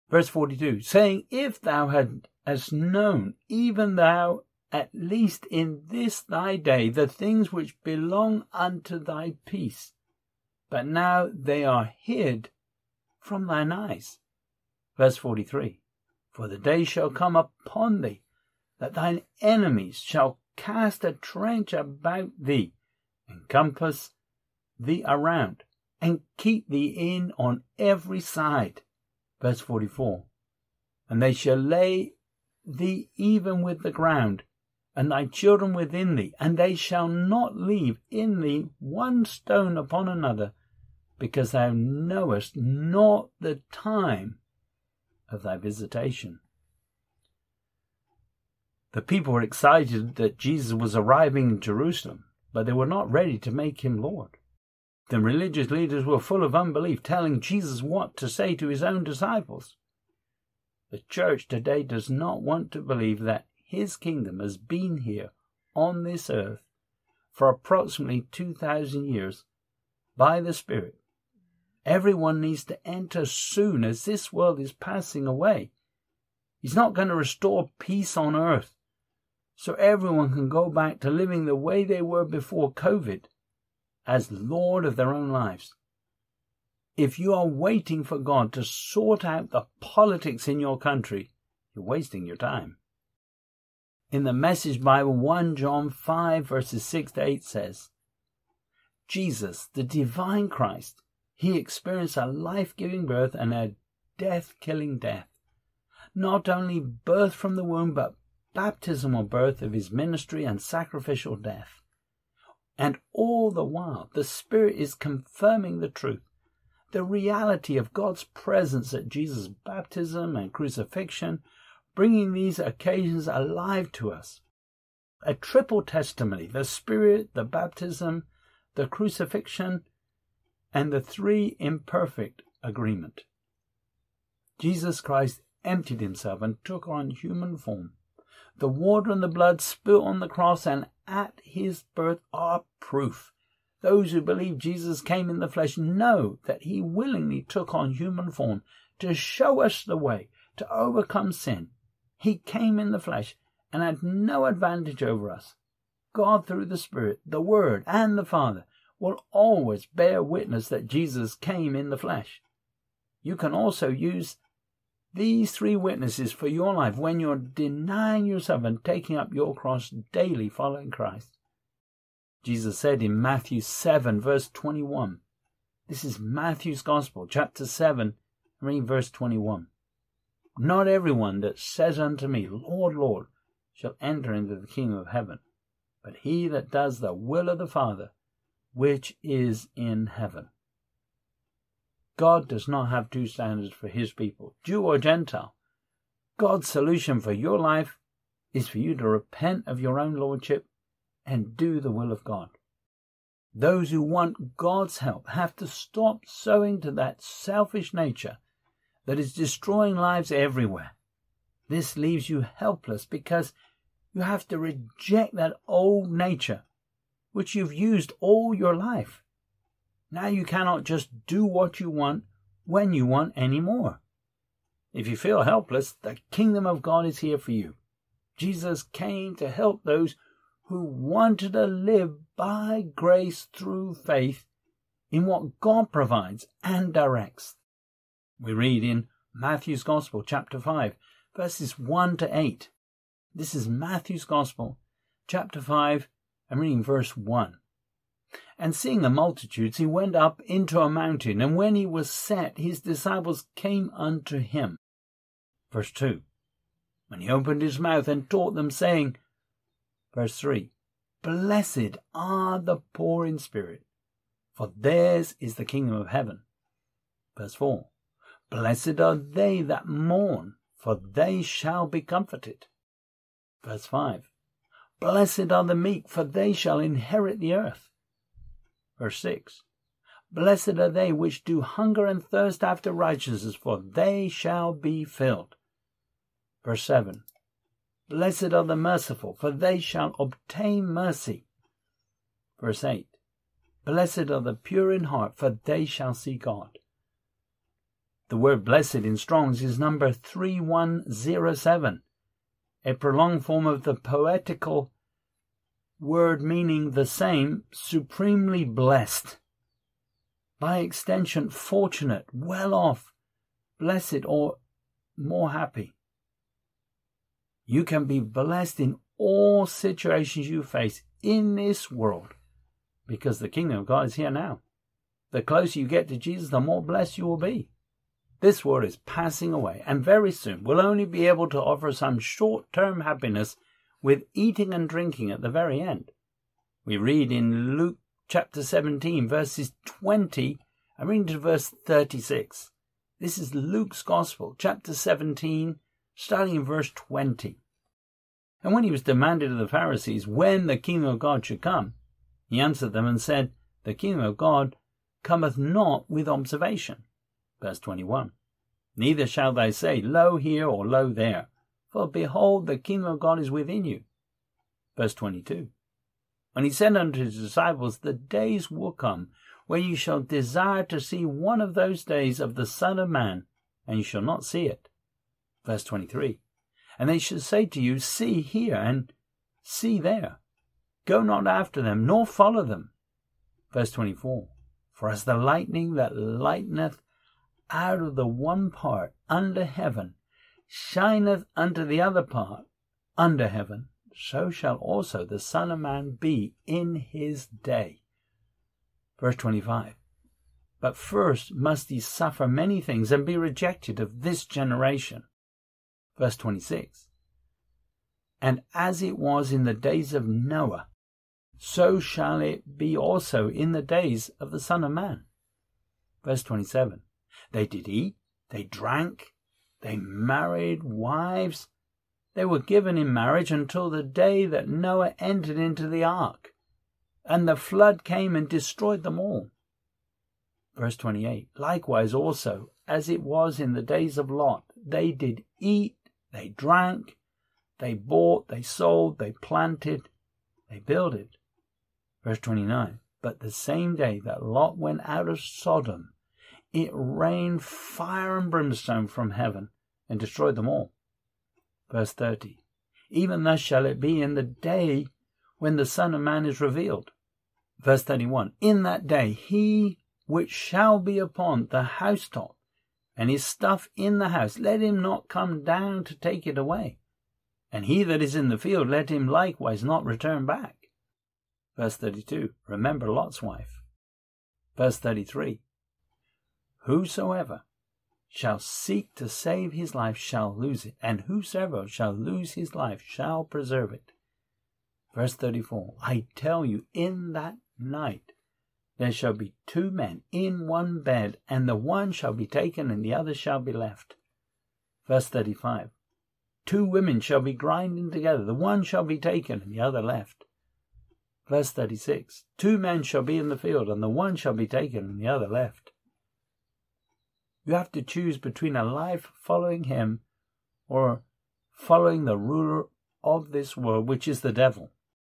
Verse 42, saying, if thou hadst known, even thou at least in this thy day, the things which belong unto thy peace, but now they are hid from thine eyes. Verse 43, for the day shall come upon thee, that thine enemies shall cast a trench about thee, encompass thee around, and keep thee in on every side. Verse 44, and they shall lay thee even with the ground, and thy children within thee, and they shall not leave in thee one stone upon another, because thou knowest not the time of thy visitation. The people were excited that Jesus was arriving in Jerusalem, but they were not ready to make him Lord. The religious leaders were full of unbelief, telling Jesus what to say to his own disciples. The church today does not want to believe that his kingdom has been here on this earth for approximately 2,000 years by the Spirit. Everyone needs to enter soon, as this world is passing away. He's not going to restore peace on earth so everyone can go back to living the way they were before COVID, as Lord of their own lives. If you are waiting for God to sort out the politics in your country, you're wasting your time. In the Message Bible, 1 John 5 verses 6 to 8 says, Jesus, the divine Christ, he experienced a life-giving birth and a death-killing death. Not only birth from the womb, but baptismal birth of his ministry and sacrificial death. And all the while, the Spirit is confirming the truth, the reality of God's presence at Jesus' baptism and crucifixion, bringing these occasions alive to us. A triple testimony, the Spirit, the baptism, the crucifixion, and the three imperfect agreement. Jesus Christ emptied himself and took on human form. The water and the blood spilt on the cross and at his birth are proof. Those who believe Jesus came in the flesh know that he willingly took on human form to show us the way to overcome sin. He came in the flesh and had no advantage over us. God, through the Spirit, the Word, and the Father, will always bear witness that Jesus came in the flesh. You can also use these three witnesses for your life when you're denying yourself and taking up your cross daily following Christ. Jesus said in Matthew 7 verse 21. This is Matthew's Gospel, chapter 7, reading verse 21. Not everyone that says unto me, Lord, Lord, shall enter into the kingdom of heaven, but he that does the will of the Father, which is in heaven. God does not have two standards for his people, Jew or Gentile. God's solution for your life is for you to repent of your own lordship and do the will of God. Those who want God's help have to stop sowing to that selfish nature that is destroying lives everywhere. This leaves you helpless because you have to reject that old nature which you've used all your life. Now you cannot just do what you want when you want anymore. If you feel helpless, the kingdom of God is here for you. Jesus came to help those who wanted to live by grace through faith in what God provides and directs. We read in Matthew's Gospel, chapter 5, verses 1 to 8. This is Matthew's Gospel, chapter 5, and reading verse 1. And seeing the multitudes, he went up into a mountain, and when he was set, his disciples came unto him. Verse 2. When he opened his mouth and taught them, saying, verse 3, Blessed are the poor in spirit, for theirs is the kingdom of heaven. Verse 4. Blessed are they that mourn, for they shall be comforted. Verse 5. Blessed are the meek, for they shall inherit the earth. Verse 6. Blessed are they which do hunger and thirst after righteousness, for they shall be filled. Verse 7. Blessed are the merciful, for they shall obtain mercy. Verse 8. Blessed are the pure in heart, for they shall see God. The word blessed in Strong's is number 3107, a prolonged form of the poetical word meaning the same, supremely blessed. By extension, fortunate, well off, blessed, or more happy. You can be blessed in all situations you face in this world because the kingdom of God is here now. The closer you get to Jesus, the more blessed you will be. This world is passing away, and very soon we'll only be able to offer some short-term happiness with eating and drinking at the very end. We read in Luke chapter 17, verses 20, and reading to verse 36. This is Luke's Gospel, chapter 17, starting in verse 20. And when he was demanded of the Pharisees when the kingdom of God should come, he answered them and said, The kingdom of God cometh not with observation. Verse 21. Neither shall they say, Lo here or lo there, for behold, the kingdom of God is within you. Verse 22. And he said unto his disciples, The days will come when you shall desire to see one of those days of the Son of Man, and you shall not see it. Verse 23. And they shall say to you, See here, and see there. Go not after them, nor follow them. Verse 24. For as the lightning that lighteneth out of the one part under heaven shineth unto the other part under heaven, so shall also the Son of Man be in his day. Verse 25. But first must he suffer many things and be rejected of this generation. Verse 26. And as it was in the days of Noah, so shall it be also in the days of the Son of Man. Verse 27. They did eat, they drank, they married wives. They were given in marriage until the day that Noah entered into the ark, and the flood came and destroyed them all. Verse 28. Likewise also, as it was in the days of Lot, they did eat, they drank, they bought, they sold, they planted, they builded. Verse 29. But the same day that Lot went out of Sodom, it rained fire and brimstone from heaven and destroyed them all. Verse 30. Even thus shall it be in the day when the Son of Man is revealed. Verse 31. In that day he which shall be upon the housetop, and his stuff in the house, let him not come down to take it away. And he that is in the field, let him likewise not return back. Verse 32. Remember Lot's wife. Verse 33. Whosoever shall seek to save his life shall lose it, and whosoever shall lose his life shall preserve it. Verse 34. I tell you, in that night there shall be two men in one bed, and the one shall be taken and the other shall be left. Verse 35. Two women shall be grinding together, the one shall be taken and the other left. Verse 36. Two men shall be in the field, and the one shall be taken and the other left. You have to choose between a life following him or following the ruler of this world, which is the devil.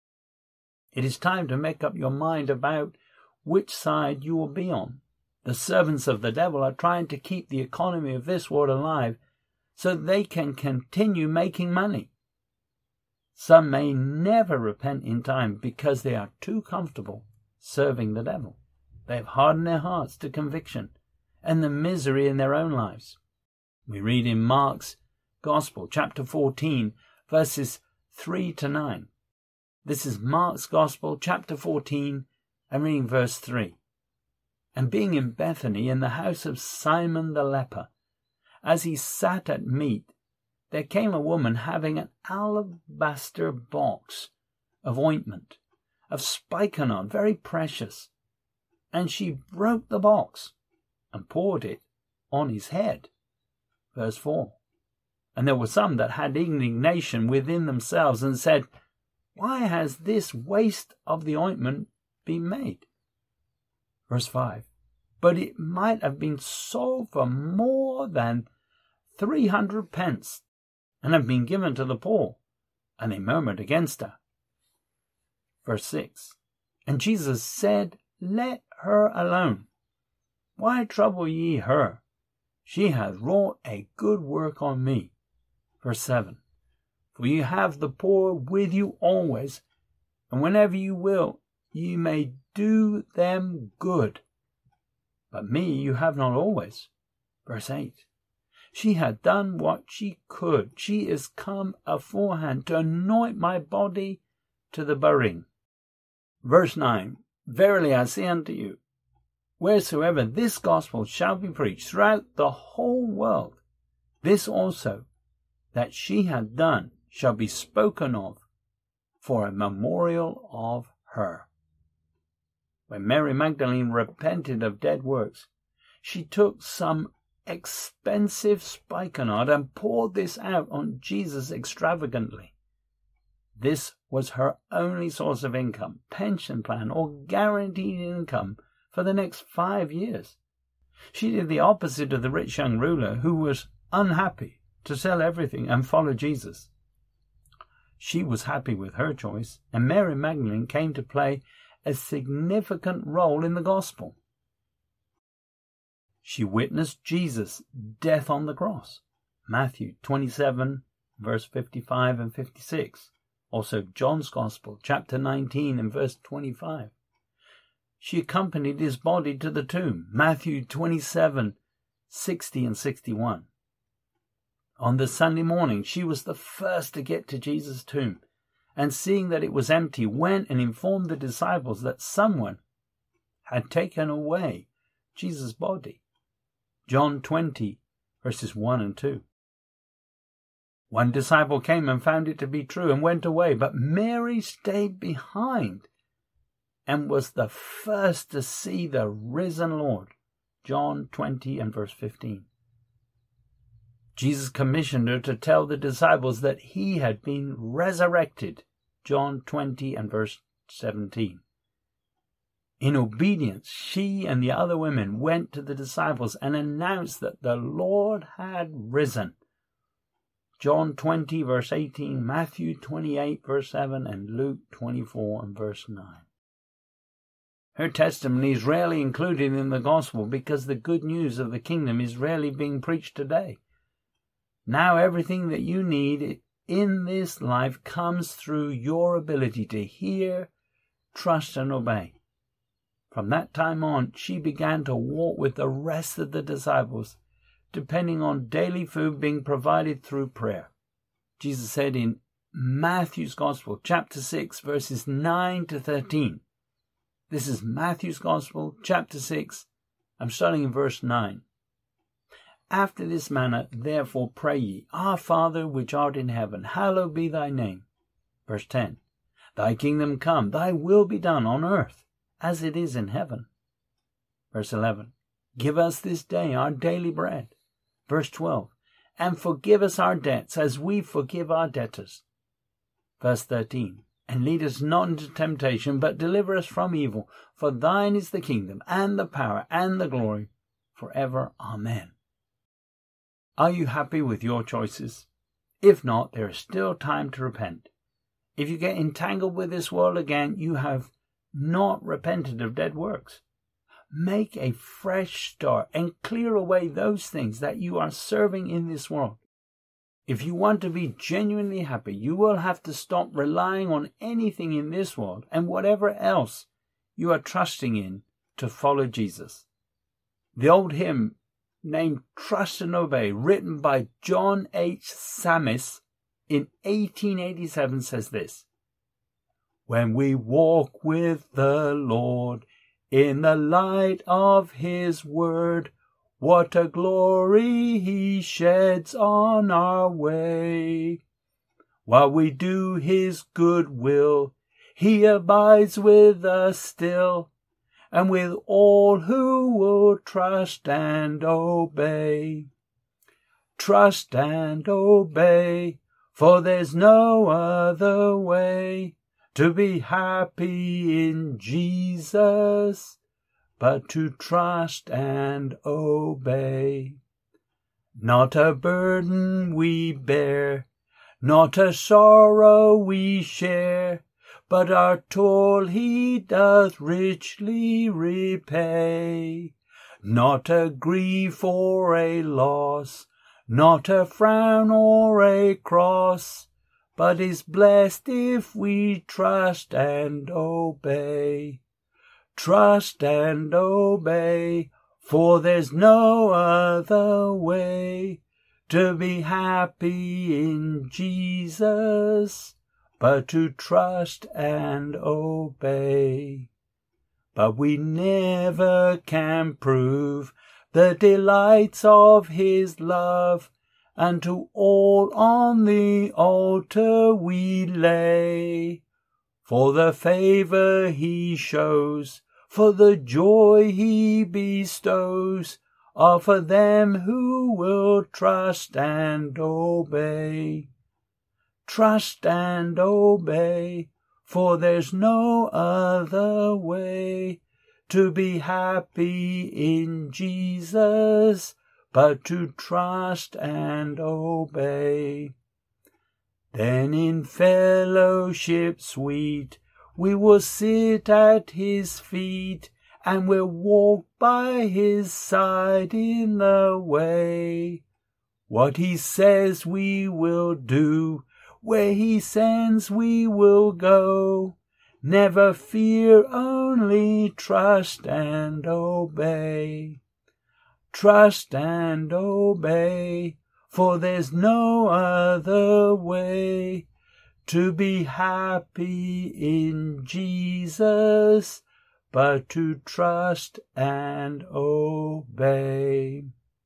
It is time to make up your mind about which side you will be on. The servants of the devil are trying to keep the economy of this world alive so they can continue making money. Some may never repent in time because they are too comfortable serving the devil. They have hardened their hearts to conviction and the misery in their own lives. We read in Mark's Gospel, chapter 14, verses 3 to 9. This is Mark's Gospel, chapter 14, and reading verse 3. And being in Bethany, in the house of Simon the leper, as he sat at meat, there came a woman having an alabaster box of ointment, of spikenard, very precious. And she broke the box and poured it on his head. Verse 4. And there were some that had indignation within themselves and said, Why has this waste of the ointment been made? Verse 5. But it might have been sold for more than 300 pence, and have been given to the poor. And they murmured against her. Verse 6. And Jesus said, Let her alone. Why trouble ye her? She hath wrought a good work on me. Verse 7. For you have the poor with you always, and whenever you will, you may do them good. But me you have not always. Verse 8. She had done what she could. She is come aforehand to anoint my body to the burying. Verse 9. Verily I say unto you, wheresoever this gospel shall be preached throughout the whole world, this also that she had done shall be spoken of for a memorial of her. When Mary Magdalene repented of dead works, she took some expensive spikenard and poured this out on Jesus extravagantly. This was her only source of income, pension plan, or guaranteed income for the next 5 years. She did the opposite of the rich young ruler who was unhappy to sell everything and follow Jesus. She was happy with her choice, and Mary Magdalene came to play a significant role in the gospel. She witnessed Jesus' death on the cross. Matthew 27, verse 55 and 56. Also John's Gospel, chapter 19 and verse 25. She accompanied his body to the tomb. Matthew 27, 60 and 61. On the Sunday morning, she was the first to get to Jesus' tomb, and seeing that it was empty, went and informed the disciples that someone had taken away Jesus' body. John 20, verses 1 and 2. One disciple came and found it to be true and went away, but Mary stayed behind and was the first to see the risen Lord. John 20 and verse 15. Jesus commissioned her to tell the disciples that he had been resurrected. John 20 and verse 17. In obedience, she and the other women went to the disciples and announced that the Lord had risen. John 20 verse 18, Matthew 28 verse 7, and Luke 24 and verse 9. Her testimony is rarely included in the gospel because the good news of the kingdom is rarely being preached today. Now everything that you need in this life comes through your ability to hear, trust, and obey. From that time on, she began to walk with the rest of the disciples, depending on daily food being provided through prayer. Jesus said in Matthew's Gospel, chapter 6, verses 9 to 13. This is Matthew's Gospel, chapter 6. I'm starting in verse 9. After this manner, therefore, pray ye, Our Father which art in heaven, hallowed be thy name. Verse 10. Thy kingdom come, thy will be done on earth, as it is in heaven. Verse 11. Give us this day our daily bread. Verse 12. And forgive us our debts, as we forgive our debtors. Verse 13. And lead us not into temptation, but deliver us from evil. For thine is the kingdom, and the power, and the glory, forever. Amen. Are you happy with your choices? If not, there is still time to repent. If you get entangled with this world again, you have not repented of dead works. Make a fresh start and clear away those things that you are serving in this world. If you want to be genuinely happy, you will have to stop relying on anything in this world and whatever else you are trusting in to follow Jesus. The old hymn named Trust and Obey, written by John H. Sammis in 1887, says this: When we walk with the Lord in the light of his word, what a glory he sheds on our way. While we do his good will, he abides with us still, and with all who will trust and obey. Trust and obey, for there's no other way to be happy in Jesus, but to trust and obey. Not a burden we bear, not a sorrow we share, but our toil he doth richly repay. not a grief or a loss, not a frown or a cross, but is blessed if we trust and obey. Trust and obey, for there's no other way to be happy in Jesus, but to trust and obey. But we never can prove the delights of his love, unto all on the altar we lay. For the favour he shows, for the joy he bestows, are for them who will trust and obey. Trust and obey, for there's no other way to be happy in Jesus, but to trust and obey. Then in fellowship sweet we will sit at his feet, and we'll walk by his side in the way. What he says we will do, where he sends we will go. Never fear, only trust and obey. Trust and obey, for there's no other way to be happy in Jesus, but to trust and obey.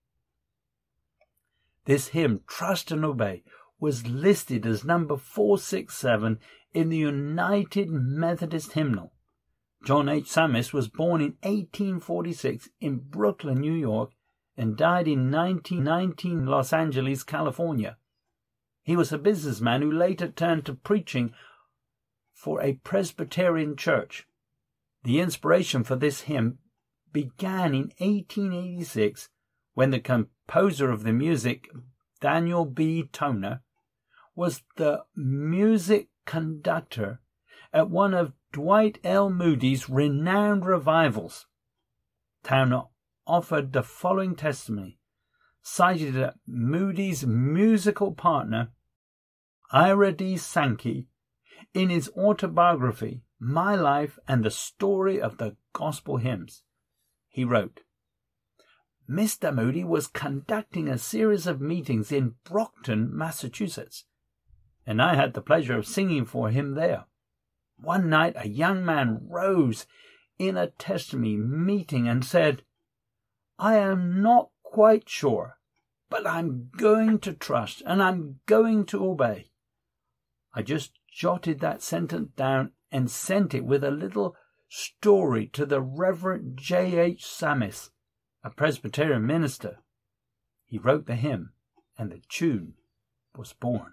This hymn, Trust and Obey, was listed as number 467 in the United Methodist Hymnal. John H. Sammis was born in 1846 in Brooklyn, New York, and died in 1919 in Los Angeles, California. He was a businessman who later turned to preaching for a Presbyterian church. The inspiration for this hymn began in 1886 when the composer of the music, Daniel B. Toner, was the music conductor at one of Dwight L. Moody's renowned revivals. Toner offered the following testimony, cited that Moody's musical partner, Ira D. Sankey, in his autobiography, My Life and the Story of the Gospel Hymns. He wrote, Mr. Moody was conducting a series of meetings in Brockton, Massachusetts, and I had the pleasure of singing for him there. One night a young man rose in a testimony meeting and said, I am not quite sure, but I'm going to trust and I'm going to obey. I just jotted that sentence down and sent it with a little story to the Reverend J. H. Sammis, a Presbyterian minister. He wrote the hymn, and the tune was born.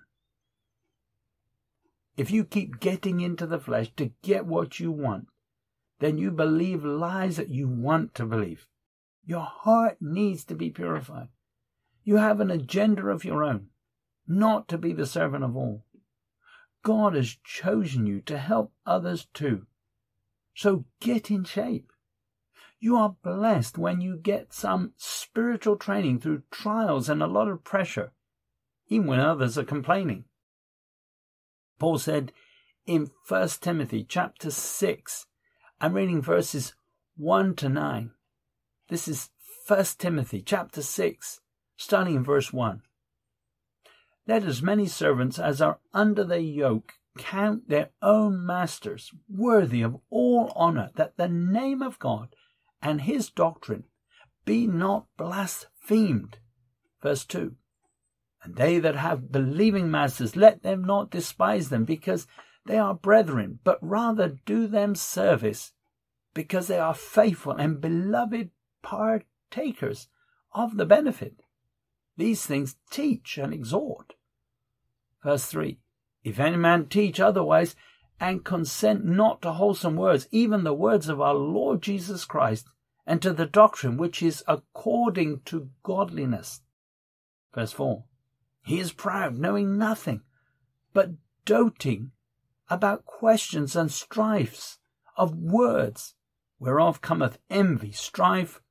If you keep getting into the flesh to get what you want, then you believe lies that you want to believe. Your heart needs to be purified. You have an agenda of your own, not to be the servant of all. God has chosen you to help others too. So get in shape. You are blessed when you get some spiritual training through trials and a lot of pressure, even when others are complaining. Paul said in 1 Timothy chapter 6, I'm reading verses 1 to 9. This is 1 Timothy chapter 6, starting in verse 1. Let as many servants as are under their yoke count their own masters worthy of all honor, that the name of God and his doctrine be not blasphemed. Verse 2. And they that have believing masters, let them not despise them, because they are brethren, but rather do them service, because they are faithful and beloved partakers of the benefit. These things teach and exhort. Verse 3. If any man teach otherwise, and consent not to wholesome words, even the words of our Lord Jesus Christ, and to the doctrine which is according to godliness. Verse 4. He is proud, knowing nothing, but doting about questions and strifes of words, whereof cometh envy, strife,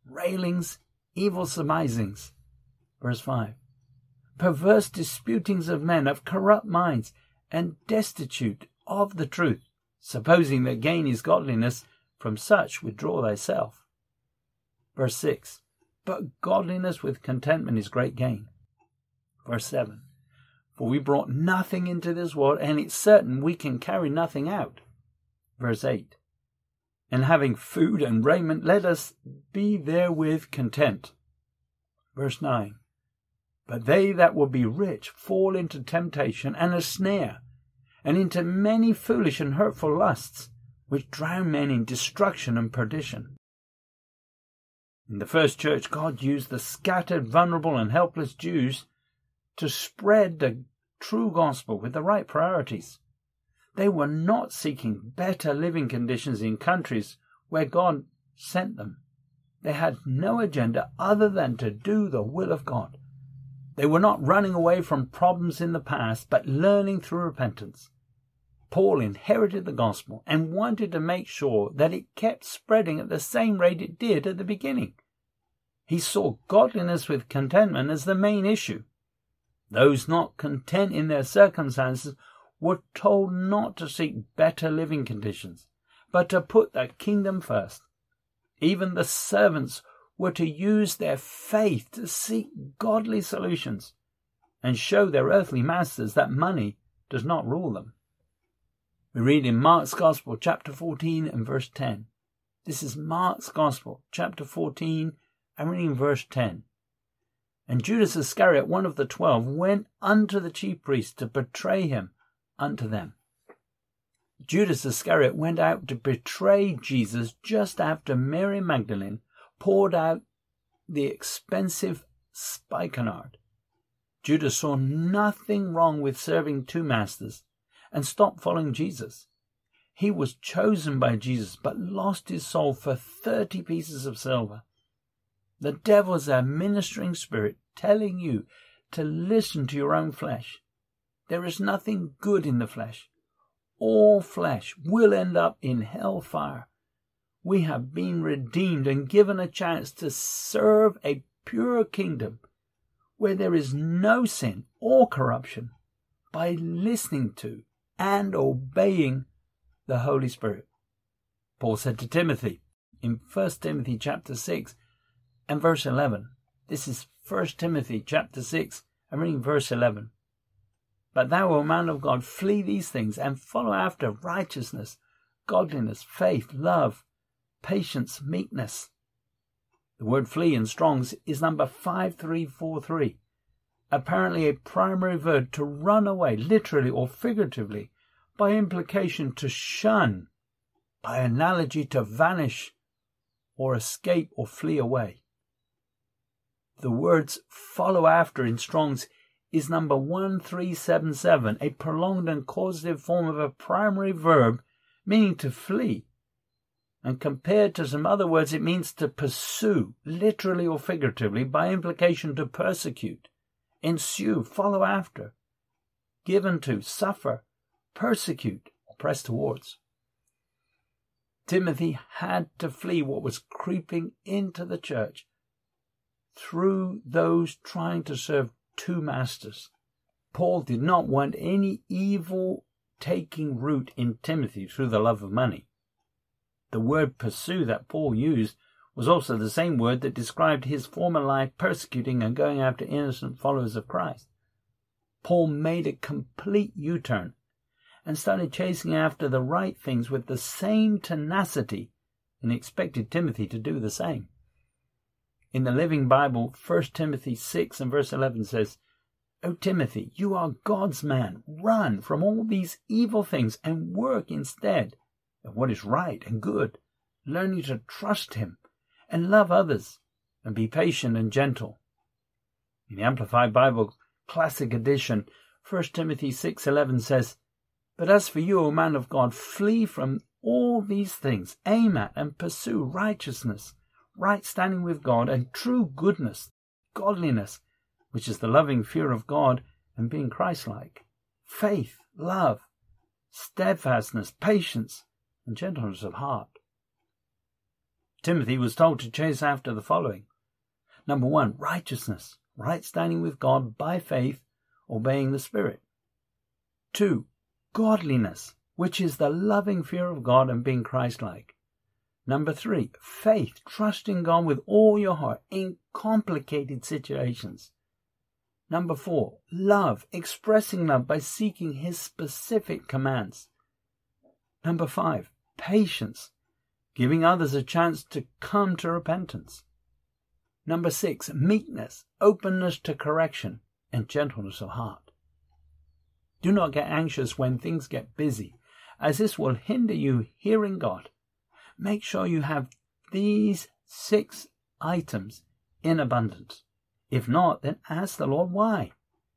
railings, evil surmisings. Verse 5. Perverse disputings of men of corrupt minds, and destitute of the truth, supposing that gain is godliness, from such withdraw thyself. Verse 6. But godliness with contentment is great gain. Verse 7. For we brought nothing into this world, and it's certain we can carry nothing out. Verse 8. And having food and raiment, let us be therewith content. Verse 9. But they that would be rich fall into temptation and a snare, and into many foolish and hurtful lusts, which drown men in destruction and perdition. In the first church, God used the scattered, vulnerable, and helpless Jews to spread the true gospel with the right priorities. They were not seeking better living conditions in countries where God sent them. They had no agenda other than to do the will of God. They were not running away from problems in the past, but learning through repentance. Paul inherited the gospel and wanted to make sure that it kept spreading at the same rate it did at the beginning. He saw godliness with contentment as the main issue. Those not content in their circumstances were told not to seek better living conditions, but to put the kingdom first. Even the servants were to use their faith to seek godly solutions and show their earthly masters that money does not rule them. We read in Mark's Gospel, chapter 14 and verse 10. This is Mark's Gospel, chapter 14, and reading verse 10. And Judas Iscariot, one of the 12, went unto the chief priests to betray him unto them. Judas Iscariot went out to betray Jesus just after Mary Magdalene poured out the expensive spikenard. Judas saw nothing wrong with serving two masters and stopped following Jesus. He was chosen by Jesus but lost his soul for 30 pieces of silver. The devil is a ministering spirit telling you to listen to your own flesh. There is nothing good in the flesh. All flesh will end up in hellfire. We have been redeemed and given a chance to serve a pure kingdom where there is no sin or corruption by listening to and obeying the Holy Spirit. Paul said to Timothy in 1 Timothy chapter 6 and verse 11. This is 1 Timothy chapter 6 and reading verse 11. But thou, O man of God, flee these things and follow after righteousness, godliness, faith, love, patience, meekness. The word flee in Strong's is number 5343. Apparently a primary verb to run away, literally or figuratively, by implication to shun, by analogy to vanish or escape or flee away. The words follow after in Strong's is number 1377, a prolonged and causative form of a primary verb meaning to flee. And compared to some other words, it means to pursue, literally or figuratively, by implication to persecute, ensue, follow after, given to, suffer, persecute, or press towards. Timothy had to flee what was creeping into the church through those trying to serve two masters. Paul did not want any evil taking root in Timothy through the love of money. The word pursue that Paul used was also the same word that described his former life persecuting and going after innocent followers of Christ. Paul made a complete U-turn and started chasing after the right things with the same tenacity and expected Timothy to do the same. In the Living Bible, 1 Timothy 6 and verse 11 says, O Timothy, you are God's man. Run from all these evil things and work instead of what is right and good, learning to trust him and love others and be patient and gentle. In the Amplified Bible Classic Edition, 1 Timothy 6:11 says, But as for you, O man of God, flee from all these things, aim at and pursue righteousness, right standing with God, and true goodness, godliness, which is the loving fear of God and being Christ-like, faith, love, steadfastness, patience, and gentleness of heart. Timothy was told to chase after the following. Number 1, righteousness, right standing with God by faith, obeying the Spirit. 2, godliness, which is the loving fear of God and being Christ-like. Number 3, faith, trusting God with all your heart in complicated situations. Number 4, love, expressing love by seeking His specific commands. Number 5, patience, giving others a chance to come to repentance. Number 6, meekness, openness to correction, and gentleness of heart. Do not get anxious when things get busy, as this will hinder you hearing God. Make sure you have these 6 items in abundance. If not, then ask the Lord why.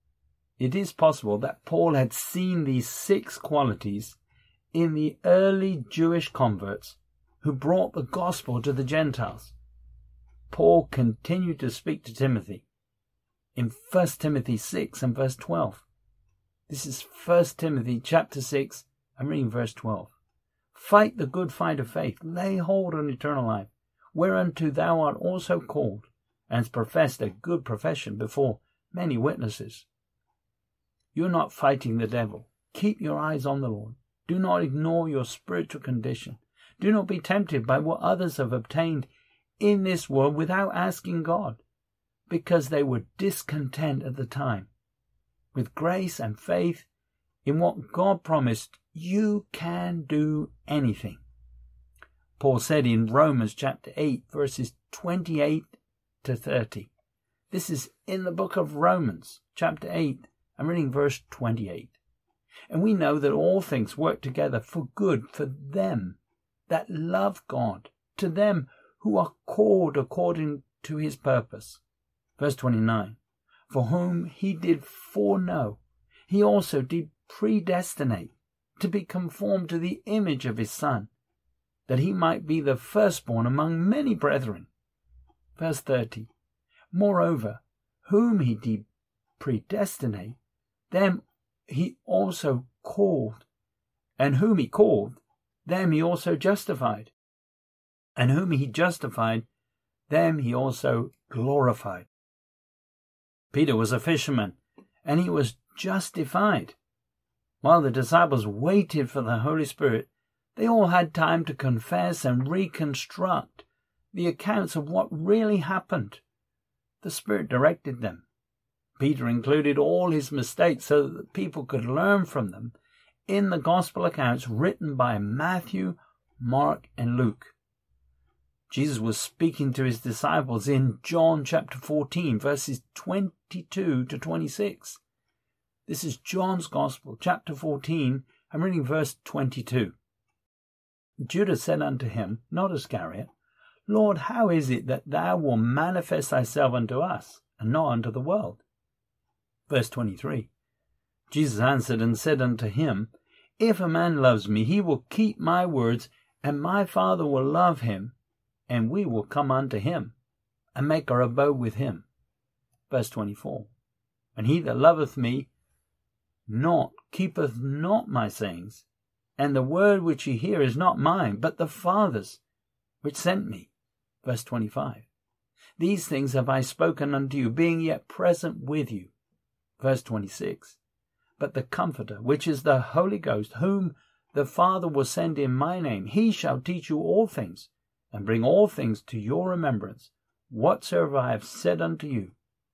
It is possible that Paul had seen these 6 qualities in the early Jewish converts who brought the gospel to the Gentiles. Paul continued to speak to Timothy in 1 Timothy 6 and verse 12. This is 1 Timothy chapter 6, I'm reading verse 12. Fight the good fight of faith, lay hold on eternal life, whereunto thou art also called, and hast professed a good profession before many witnesses. You're not fighting the devil. Keep your eyes on the Lord. Do not ignore your spiritual condition. Do not be tempted by what others have obtained in this world without asking God, because they were discontent at the time. With grace and faith in what God promised, you can do anything. Paul said in Romans chapter 8, verses 28 to 30. This is in the book of Romans chapter 8. I'm reading verse 28. And we know that all things work together for good for them that love God, to them who are called according to His purpose. Verse 29. For whom He did foreknow, He also did predestinate to be conformed to the image of His Son, that He might be the firstborn among many brethren. Verse 30. Moreover, whom He did predestinate, them He also called, and whom He called, them He also justified, and whom He justified, them He also glorified. Peter was a fisherman, and he was justified. While the disciples waited for the Holy Spirit, they all had time to confess and reconstruct the accounts of what really happened. The Spirit directed them. Peter included all his mistakes so that the people could learn from them in the Gospel accounts written by Matthew, Mark, and Luke. Jesus was speaking to His disciples in John chapter 14, verses 22 to 26. This is John's Gospel, chapter 14, I'm reading verse 22. Judas said unto Him, not Iscariot, Lord, how is it that Thou wilt manifest Thyself unto us, and not unto the world? Verse 23. Jesus answered and said unto him, If a man loves me, he will keep my words, and my Father will love him, and we will come unto him, and make our abode with him. Verse 24. And he that loveth me keepeth not my sayings, and the word which ye hear is not mine, but the Father's which sent me. Verse 25. These things have I spoken unto you, being yet present with you. Verse 26. But the Comforter, which is the Holy Ghost, whom the Father will send in my name, He shall teach you all things, and bring all things to your remembrance, whatsoever I have said unto you.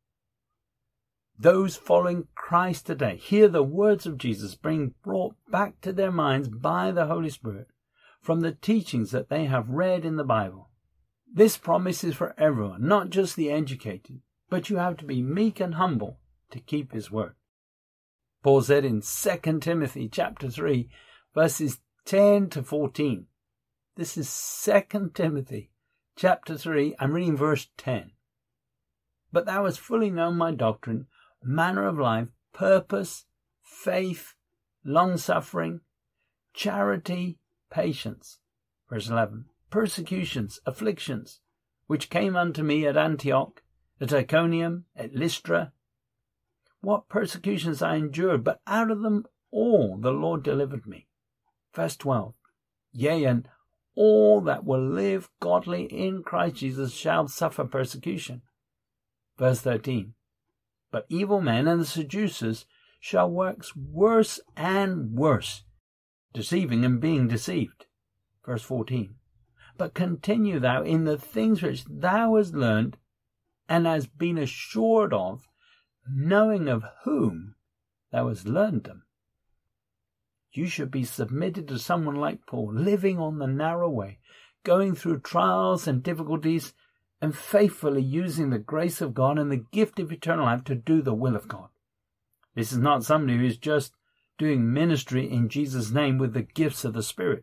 Those following Christ today hear the words of Jesus being brought back to their minds by the Holy Spirit from the teachings that they have read in the Bible. This promise is for everyone, not just the educated, but you have to be meek and humble to keep His word. Paul said in 2 Timothy chapter 3, verses 10 to 14. This is 2 Timothy chapter 3, I'm reading verse 10. But thou hast fully known my doctrine, manner of life, purpose, faith, long-suffering, charity, patience. Verse 11. Persecutions, afflictions, which came unto me at Antioch, at Iconium, at Lystra. What persecutions I endured, but out of them all the Lord delivered me. Verse 12. Yea, and all that will live godly in Christ Jesus shall suffer persecution. Verse 13. But evil men and the seducers shall work worse and worse, deceiving and being deceived. Verse 14. But continue thou in the things which thou hast learned and hast been assured of, knowing of whom thou hast learned them. You should be submitted to someone like Paul, living on the narrow way, going through trials and difficulties, and faithfully using the grace of God and the gift of eternal life to do the will of God. This is not somebody who is just doing ministry in Jesus' name with the gifts of the Spirit.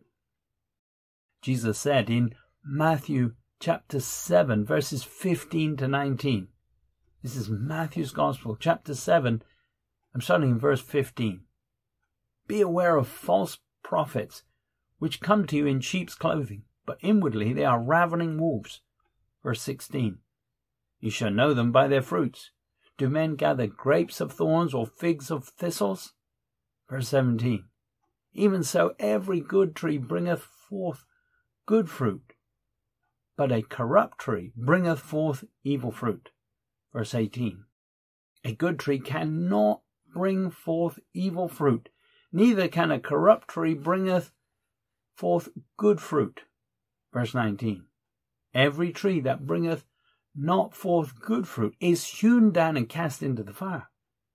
Jesus said in Matthew chapter 7, verses 15 to 19. This is Matthew's Gospel, chapter 7. I'm starting in verse 15. Be aware of false prophets, which come to you in sheep's clothing, but inwardly they are ravening wolves. Verse 16. You shall know them by their fruits. Do men gather grapes of thorns or figs of thistles? Verse 17. Even so every good tree bringeth forth good fruit, but a corrupt tree bringeth forth evil fruit. Verse 18. A good tree cannot bring forth evil fruit, neither can a corrupt tree bringeth forth good fruit. Verse 19. Every tree that bringeth not forth good fruit is hewn down and cast into the fire.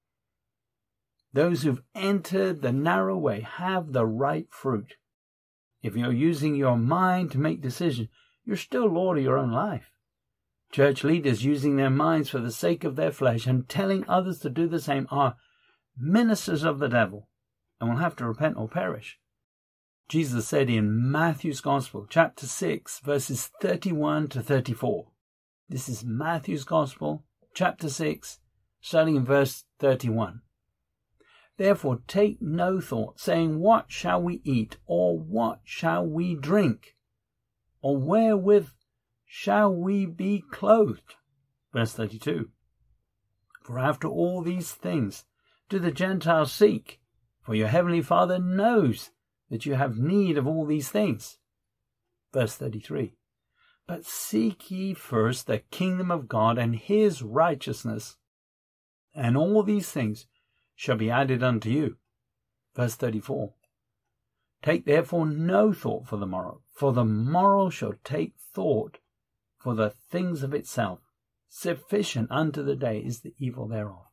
Those who've entered the narrow way have the right fruit. If you're using your mind to make decisions, you're still Lord of your own life. Church leaders using their minds for the sake of their flesh and telling others to do the same are ministers of the devil and will have to repent or perish. Jesus said in Matthew's Gospel, chapter 6, verses 31 to 34. This is Matthew's Gospel, chapter 6, starting in verse 31. Therefore take no thought, saying, what shall we eat, or what shall we drink, or wherewith shall we be clothed? Verse 32. For after all these things do the Gentiles seek, for your heavenly Father knows that you have need of all these things. Verse 33. But seek ye first the kingdom of God and his righteousness, and all these things shall be added unto you. Verse 34. Take therefore no thought for the morrow shall take thought for the things of itself. Sufficient unto the day is the evil thereof.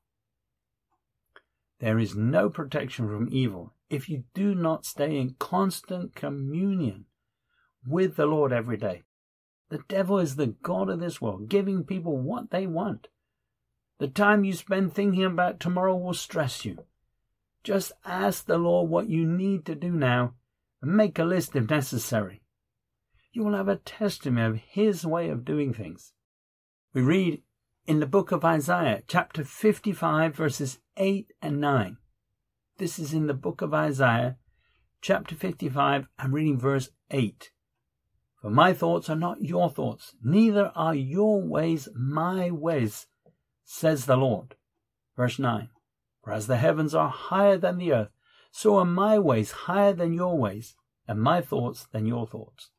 There is no protection from evil if you do not stay in constant communion with the Lord every day. The devil is the god of this world, giving people what they want. The time you spend thinking about tomorrow will stress you. Just ask the Lord what you need to do now and make a list if necessary. You will have a testimony of his way of doing things. We read in the book of Isaiah, chapter 55, verses 8 and 9. This is in the book of Isaiah, chapter 55, I'm reading verse 8. For my thoughts are not your thoughts, neither are your ways my ways, says the Lord. Verse 9. For as the heavens are higher than the earth, so are my ways higher than your ways, and my thoughts than your thoughts.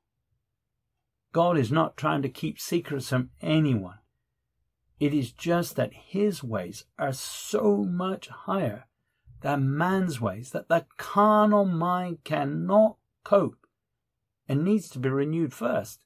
God is not trying to keep secrets from anyone. It is just that his ways are so much higher than man's ways that the carnal mind cannot cope and needs to be renewed first.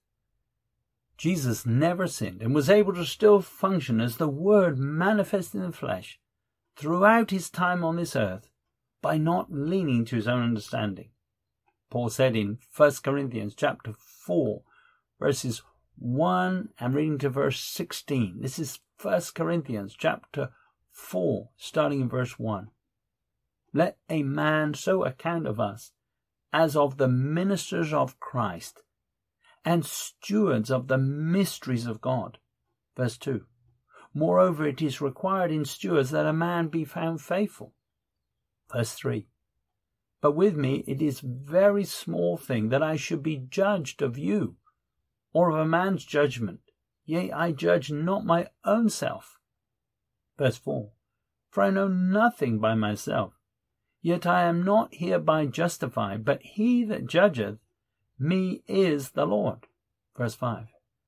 Jesus never sinned and was able to still function as the Word manifest in the flesh throughout his time on this earth by not leaning to his own understanding. Paul said in 1 Corinthians chapter 4, verses 1, I'm reading to verse 16. This is 1 Corinthians chapter 4, starting in verse 1. Let a man so account of us as of the ministers of Christ and stewards of the mysteries of God. Verse 2. Moreover, it is required in stewards that a man be found faithful. Verse 3. But with me it is very small thing that I should be judged of you, or of a man's judgment. Yea, I judge not my own self. Verse 4. For I know nothing by myself, yet I am not hereby justified, but he that judgeth me is the Lord. Verse 5.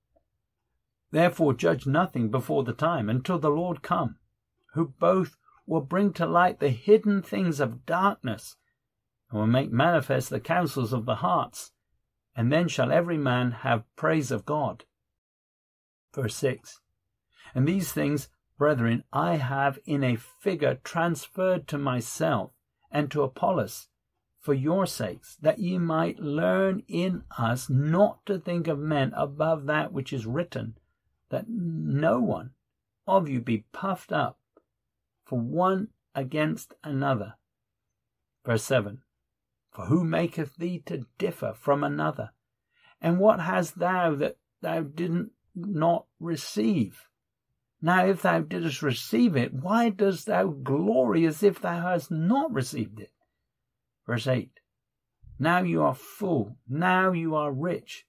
Therefore judge nothing before the time, until the Lord come, who both will bring to light the hidden things of darkness, and will make manifest the counsels of the hearts, and then shall every man have praise of God. Verse 6. And these things, brethren, I have in a figure transferred to myself and to Apollos, for your sakes, that ye might learn in us not to think of men above that which is written, that no one of you be puffed up for one against another. Verse 7. For who maketh thee to differ from another? And what hast thou that thou didst not receive? Now if thou didst receive it, why dost thou glory as if thou hast not received it? Verse 8. Now you are full, now you are rich.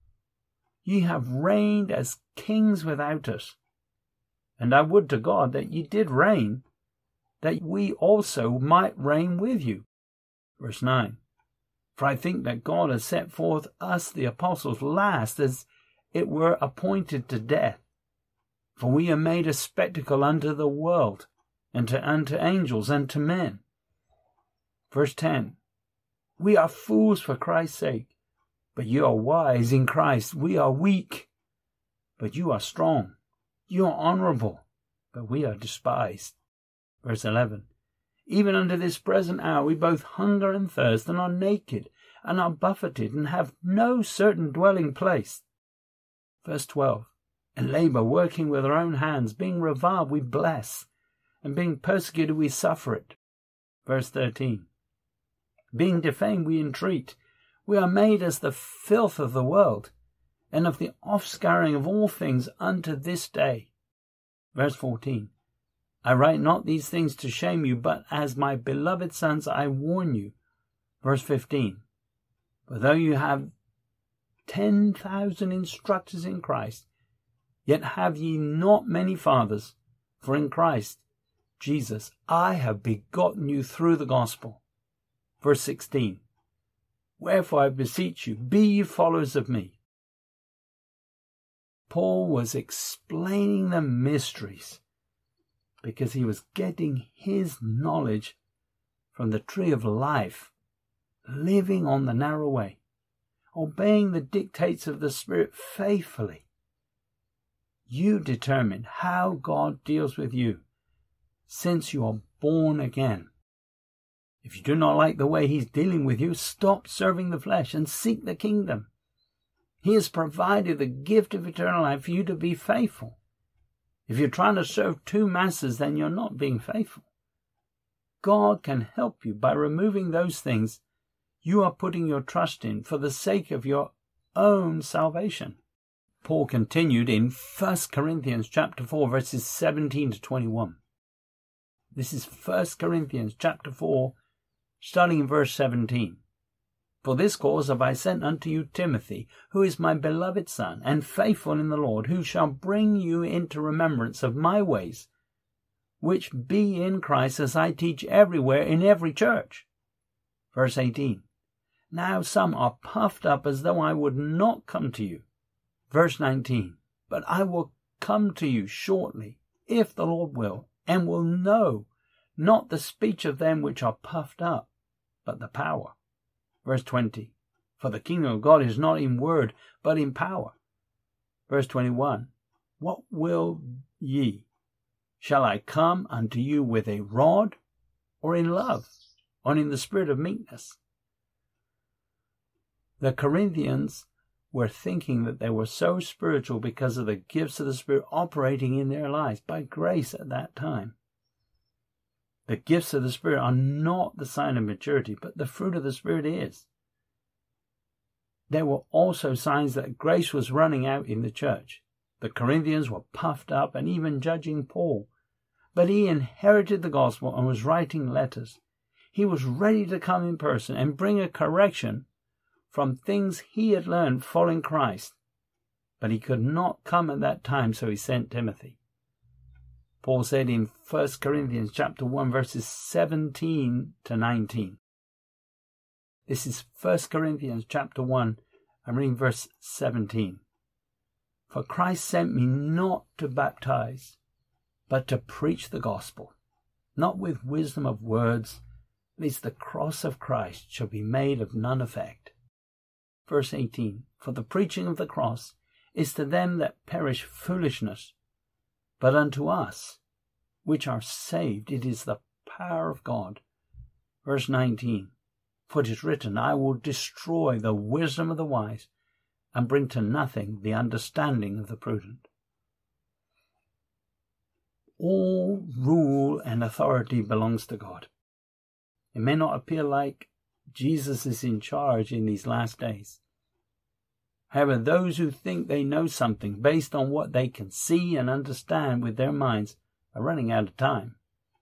Ye have reigned as kings without us. And I would to God that ye did reign, that we also might reign with you. Verse 9. For I think that God has set forth us the apostles last, as it were appointed to death. For we are made a spectacle unto the world, and unto angels, and to men. Verse 10. We are fools for Christ's sake, but you are wise in Christ. We are weak, but you are strong. You are honorable, but we are despised. Verse 11. Even unto this present hour we both hunger and thirst, and are naked, and are buffeted, and have no certain dwelling place. Verse 12. And labour, working with our own hands, being reviled we bless, and being persecuted we suffer it. Verse 13. Being defamed we entreat. We are made as the filth of the world, and of the offscouring of all things unto this day. Verse 14. I write not these things to shame you, but as my beloved sons I warn you. Verse 15. For though you have 10,000 instructors in Christ, yet have ye not many fathers, for in Christ Jesus I have begotten you through the gospel. Verse 16. Wherefore I beseech you, be ye followers of me. Paul was explaining the mysteries because he was getting his knowledge from the tree of life, living on the narrow way, obeying the dictates of the Spirit faithfully. You determine how God deals with you since you are born again. If you do not like the way he's dealing with you, stop serving the flesh and seek the kingdom. He has provided the gift of eternal life for you to be faithful. If you're trying to serve two masters, then you're not being faithful. God can help you by removing those things you are putting your trust in for the sake of your own salvation. Paul continued in 1 Corinthians chapter 4, verses 17 to 21. This is 1 Corinthians chapter 4, starting in verse 17. For this cause have I sent unto you Timothy, who is my beloved son, and faithful in the Lord, who shall bring you into remembrance of my ways, which be in Christ, as I teach everywhere in every church. Verse 18. Now some are puffed up as though I would not come to you. Verse 19. But I will come to you shortly, if the Lord will, and will know not the speech of them which are puffed up, but the power. Verse 20. For the kingdom of God is not in word, but in power. Verse 21. What will ye? Shall I come unto you with a rod, or in love, or in the spirit of meekness? The Corinthians were thinking that they were so spiritual because of the gifts of the Spirit operating in their lives by grace at that time. The gifts of the Spirit are not the sign of maturity, but the fruit of the Spirit is. There were also signs that grace was running out in the church. The Corinthians were puffed up and even judging Paul. But he inherited the gospel and was writing letters. He was ready to come in person and bring a correction from things he had learned following Christ. But he could not come at that time, so he sent Timothy. Paul said in 1 Corinthians chapter 1, verses 17 to 19. This is 1 Corinthians chapter 1, I'm reading verse 17. For Christ sent me not to baptize, but to preach the gospel, not with wisdom of words, lest the cross of Christ shall be made of none effect. Verse 18. For the preaching of the cross is to them that perish foolishness, but unto us, which are saved, it is the power of God. Verse 19. For it is written, I will destroy the wisdom of the wise, and bring to nothing the understanding of the prudent. All rule and authority belongs to God. It may not appear like Jesus is in charge in these last days. However, those who think they know something based on what they can see and understand with their minds are running out of time.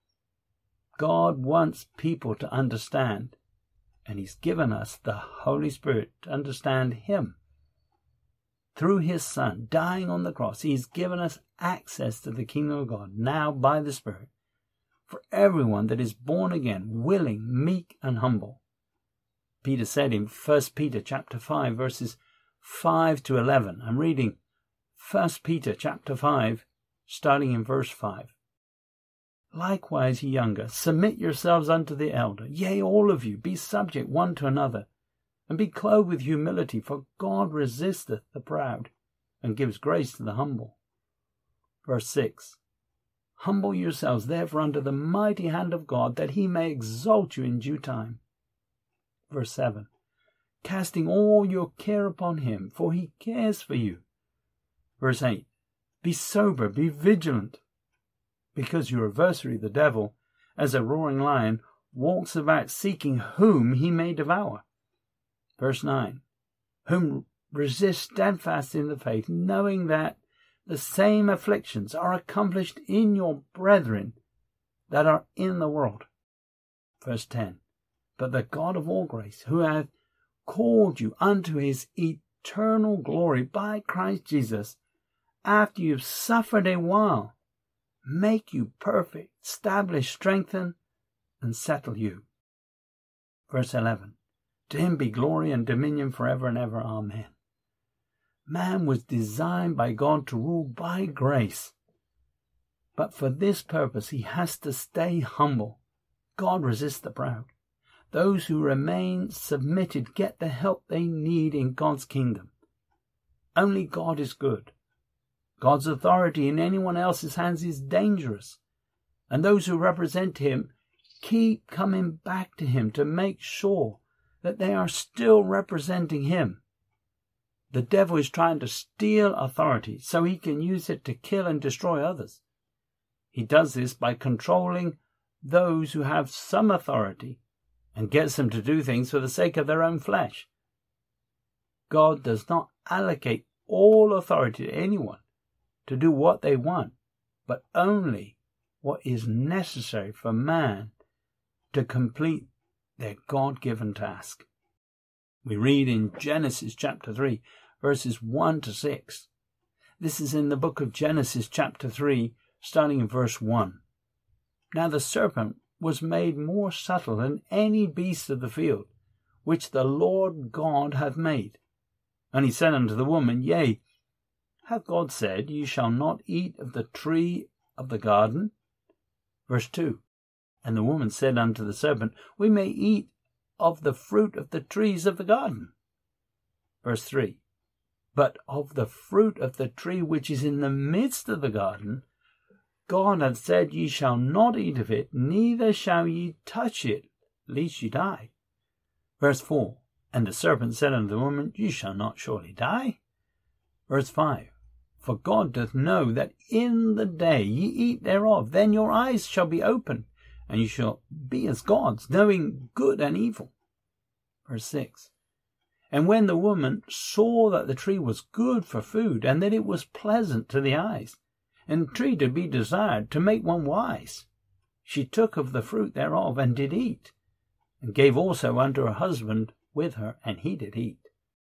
God wants people to understand, and He's given us the Holy Spirit to understand Him. Through His Son dying on the cross, He's given us access to the kingdom of God, now by the Spirit, for everyone that is born again, willing, meek, and humble. Peter said in 1 Peter chapter 5, verses 5 to 11. I'm reading 1 Peter chapter 5, starting in verse 5. Likewise, ye younger, submit yourselves unto the elder. Yea, all of you, be subject one to another, and be clothed with humility, for God resisteth the proud, and gives grace to the humble. Verse 6. Humble yourselves therefore under the mighty hand of God, that He may exalt you in due time. Verse 7. Casting all your care upon Him, for He cares for you. Verse 8. Be sober, be vigilant, because your adversary, the devil, as a roaring lion, walks about seeking whom he may devour. Verse 9. Whom resist steadfast in the faith, knowing that the same afflictions are accomplished in your brethren that are in the world. Verse 10. But the God of all grace, who hath called you unto His eternal glory by Christ Jesus, after you have suffered a while, make you perfect, establish, strengthen, and settle you. Verse 11. To Him be glory and dominion forever and ever. Amen. Man was designed by God to rule by grace. But for this purpose, he has to stay humble. God resists the proud. Those who remain submitted get the help they need in God's kingdom. Only God is good. God's authority in anyone else's hands is dangerous. And those who represent Him keep coming back to Him to make sure that they are still representing Him. The devil is trying to steal authority so he can use it to kill and destroy others. He does this by controlling those who have some authority and gets them to do things for the sake of their own flesh. God does not allocate all authority to anyone to do what they want, but only what is necessary for man to complete their God-given task. We read in Genesis chapter 3, verses 1 to 6. This is in the book of Genesis chapter 3, starting in verse 1. Now the serpent was made more subtle than any beast of the field, which the Lord God hath made. And he said unto the woman, Yea, hath God said, Ye shall not eat of the tree of the garden? Verse 2. And the woman said unto the serpent, We may eat of the fruit of the trees of the garden. Verse 3. But of the fruit of the tree which is in the midst of the garden, God hath said, Ye shall not eat of it, neither shall ye touch it, lest ye die. Verse 4. And the serpent said unto the woman, Ye shall not surely die. Verse 5. For God doth know that in the day ye eat thereof, then your eyes shall be opened, and ye shall be as gods, knowing good and evil. Verse 6. And when the woman saw that the tree was good for food, and that it was pleasant to the eyes, and tree to be desired to make one wise, she took of the fruit thereof, and did eat, and gave also unto her husband with her, and he did eat.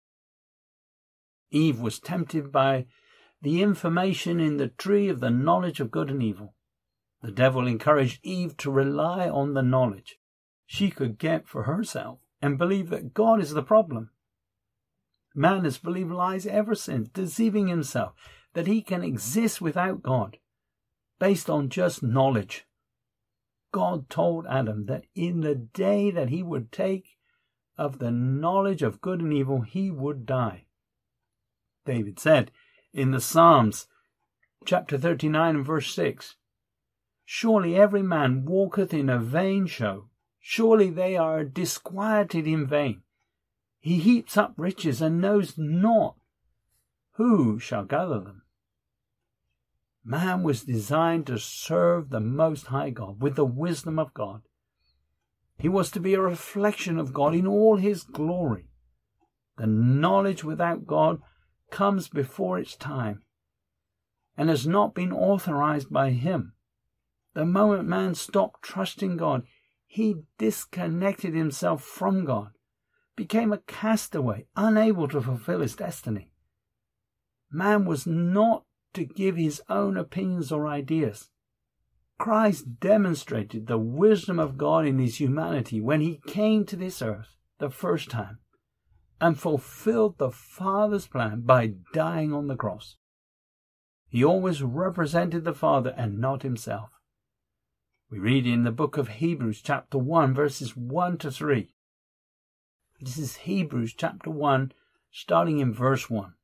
Eve was tempted by the information in the tree of the knowledge of good and evil. The devil encouraged Eve to rely on the knowledge she could get for herself and believe that God is the problem. Man has believed lies ever since, deceiving himself that he can exist without God, based on just knowledge. God told Adam that in the day that he would take of the knowledge of good and evil, he would die. David said in the Psalms, chapter 39 and verse 6, "Surely every man walketh in a vain show. Surely they are disquieted in vain. He heaps up riches and knows not who shall gather them." Man was designed to serve the Most High God with the wisdom of God. He was to be a reflection of God in all his glory. The knowledge without God comes before its time and has not been authorized by him. The moment man stopped trusting God, he disconnected himself from God, became a castaway, unable to fulfill his destiny. Man was not to give his own opinions or ideas. Christ demonstrated the wisdom of God in his humanity when he came to this earth the first time and fulfilled the Father's plan by dying on the cross. He always represented the Father and not himself. We read in the book of Hebrews chapter 1 verses 1 to 3. This is Hebrews chapter 1 starting in verse 1.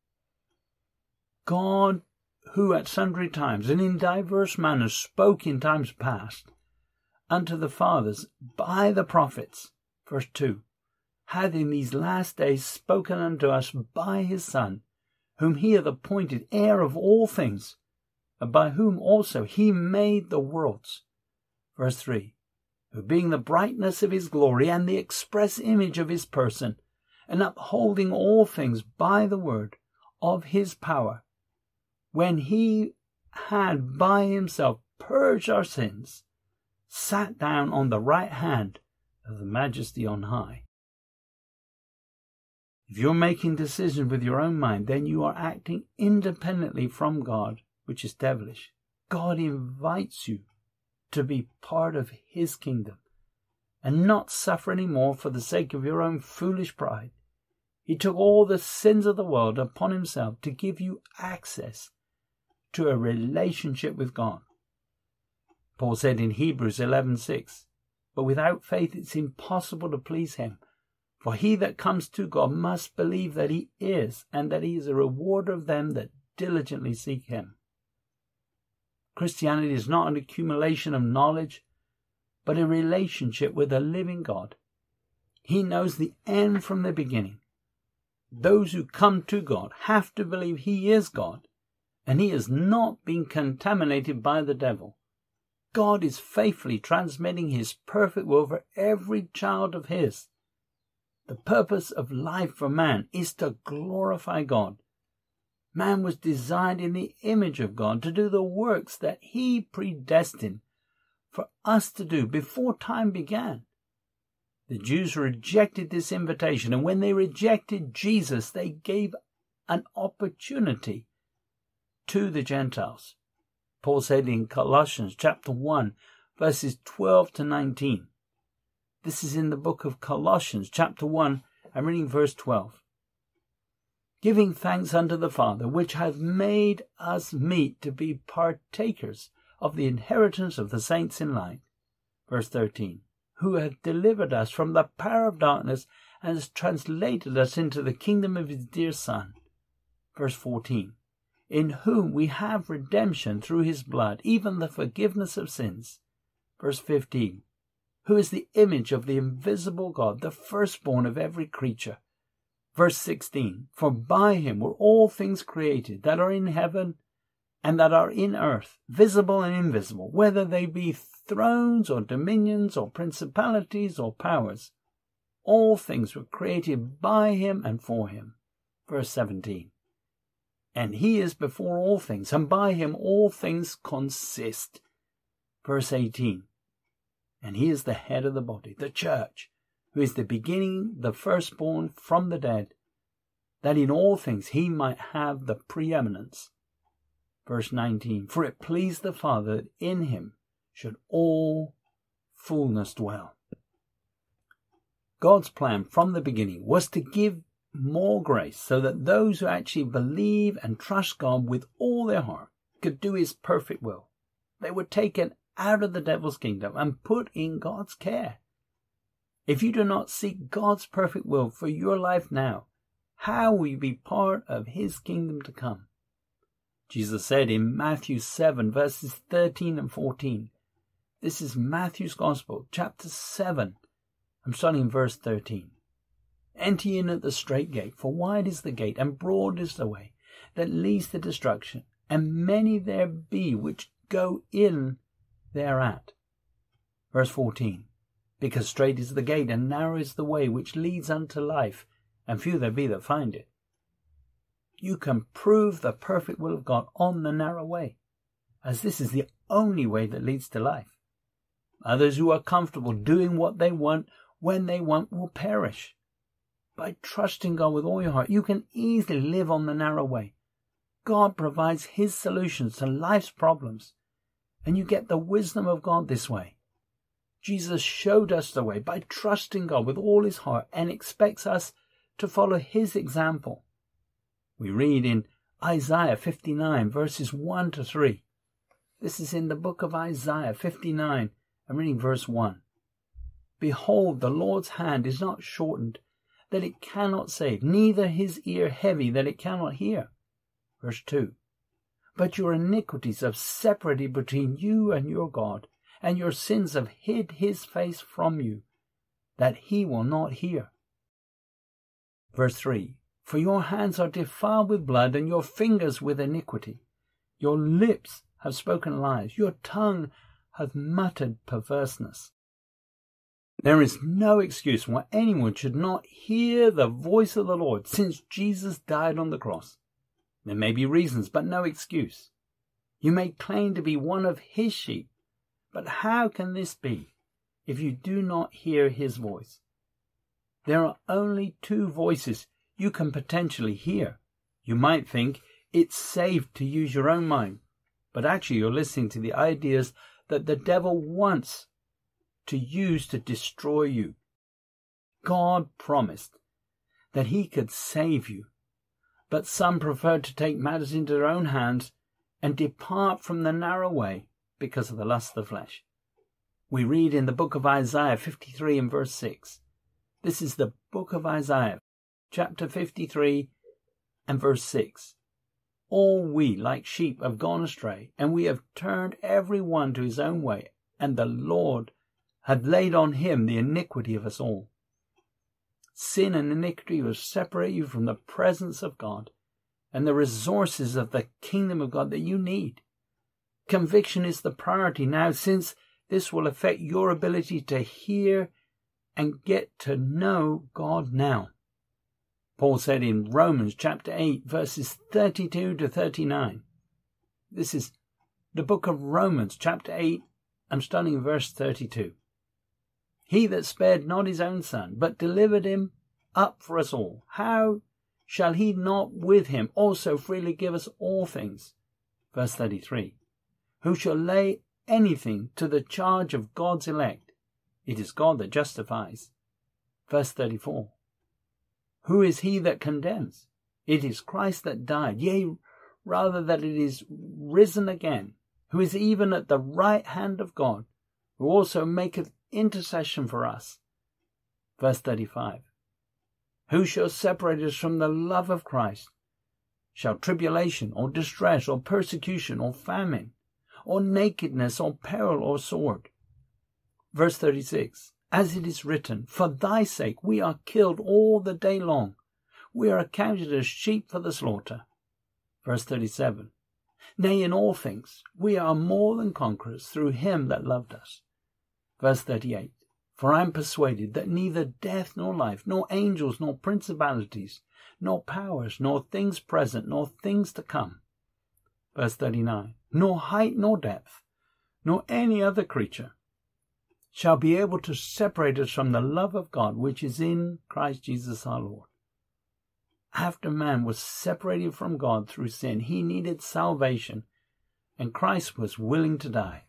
God, who at sundry times and in diverse manners spoke in times past unto the fathers by the prophets, verse 2, hath in these last days spoken unto us by his Son, whom he hath appointed heir of all things, and by whom also he made the worlds. Verse 3, who being the brightness of his glory and the express image of his person, and upholding all things by the word of his power, when he had by himself purged our sins, sat down on the right hand of the Majesty on high. If you're making decisions with your own mind, then you are acting independently from God, which is devilish. God invites you to be part of his kingdom and not suffer any more for the sake of your own foolish pride. He took all the sins of the world upon himself to give you access to a relationship with God. Paul said in Hebrews 11:6, but without faith it's impossible to please him. For he that comes to God must believe that he is, and that he is a rewarder of them that diligently seek him. Christianity is not an accumulation of knowledge, but a relationship with a living God. He knows the end from the beginning. Those who come to God have to believe he is God, and he has not been contaminated by the devil. God is faithfully transmitting his perfect will for every child of his. The purpose of life for man is to glorify God. Man was designed in the image of God to do the works that he predestined for us to do before time began. The Jews rejected this invitation, and when they rejected Jesus, they gave an opportunity to the Gentiles. Paul said in Colossians chapter 1, verses 12 to 19. This is in the book of Colossians chapter 1, I'm reading verse 12. Giving thanks unto the Father, which hath made us meet to be partakers of the inheritance of the saints in light. Verse 13. Who hath delivered us from the power of darkness and has translated us into the kingdom of his dear Son. Verse 14. In whom we have redemption through his blood, even the forgiveness of sins. Verse 15. Who is the image of the invisible God, the firstborn of every creature. Verse 16. For by him were all things created, that are in heaven and that are in earth, visible and invisible, whether they be thrones or dominions or principalities or powers. All things were created by him and for him. Verse 17. And he is before all things, and by him all things consist. Verse 18. And he is the head of the body, the church, who is the beginning, the firstborn from the dead, that in all things he might have the preeminence. Verse 19. For it pleased the Father that in him should all fullness dwell. God's plan from the beginning was to give more grace so that those who actually believe and trust God with all their heart could do his perfect will. They were taken out of the devil's kingdom and put in God's care. If you do not seek God's perfect will for your life now, how will you be part of his kingdom to come? Jesus said in Matthew 7, verses 13 and 14. This is Matthew's Gospel, chapter 7. I'm starting in verse 13. Enter in at the strait gate, for wide is the gate, and broad is the way that leads to destruction, and many there be which go in thereat. Verse 14. Because strait is the gate, and narrow is the way which leads unto life, and few there be that find it. You can prove the perfect will of God on the narrow way, as this is the only way that leads to life. Others who are comfortable doing what they want when they want will perish. By trusting God with all your heart, you can easily live on the narrow way. God provides his solutions to life's problems, and you get the wisdom of God this way. Jesus showed us the way by trusting God with all his heart and expects us to follow his example. We read in Isaiah 59, verses 1 to 3. This is in the book of Isaiah 59. I'm reading verse 1. Behold, the Lord's hand is not shortened, that it cannot save, neither his ear heavy, that it cannot hear. Verse 2. But your iniquities have separated between you and your God, and your sins have hid his face from you, that he will not hear. Verse 3. For your hands are defiled with blood, and your fingers with iniquity. Your lips have spoken lies, your tongue hath muttered perverseness. There is no excuse why anyone should not hear the voice of the Lord since Jesus died on the cross. There may be reasons, but no excuse. You may claim to be one of his sheep, but how can this be if you do not hear his voice? There are only two voices you can potentially hear. You might think it's safe to use your own mind, but actually you're listening to the ideas that the devil wants to use to destroy you. God promised that he could save you, but some preferred to take matters into their own hands and depart from the narrow way because of the lust of the flesh. We read in the book of Isaiah 53 and verse 6. This is the book of Isaiah, chapter 53 and verse 6. All we like sheep have gone astray, and we have turned every one to his own way, and the Lord hath laid on him the iniquity of us all. Sin and iniquity will separate you from the presence of God and the resources of the kingdom of God that you need. Conviction is the priority now, since this will affect your ability to hear and get to know God now. Paul said in Romans chapter 8, verses 32 to 39. This is the book of Romans chapter 8. I'm starting in verse 32. He that spared not his own son, but delivered him up for us all, how shall he not with him also freely give us all things? Verse 33. Who shall lay anything to the charge of God's elect? It is God that justifies. Verse 34. Who is he that condemns? It is Christ that died, yea, rather that it is risen again, who is even at the right hand of God, who also maketh intercession for us. Verse 35. Who shall separate us from the love of Christ? Shall tribulation, or distress, or persecution, or famine, or nakedness, or peril, or sword? Verse 36. As it is written, for thy sake we are killed all the day long. We are accounted as sheep for the slaughter. Verse 37. Nay, in all things we are more than conquerors through him that loved us. Verse 38. For I am persuaded that neither death nor life, nor angels, nor principalities, nor powers, nor things present, nor things to come. Verse 39. Nor height nor depth, nor any other creature shall be able to separate us from the love of God which is in Christ Jesus our Lord. After man was separated from God through sin, he needed salvation, and Christ was willing to die.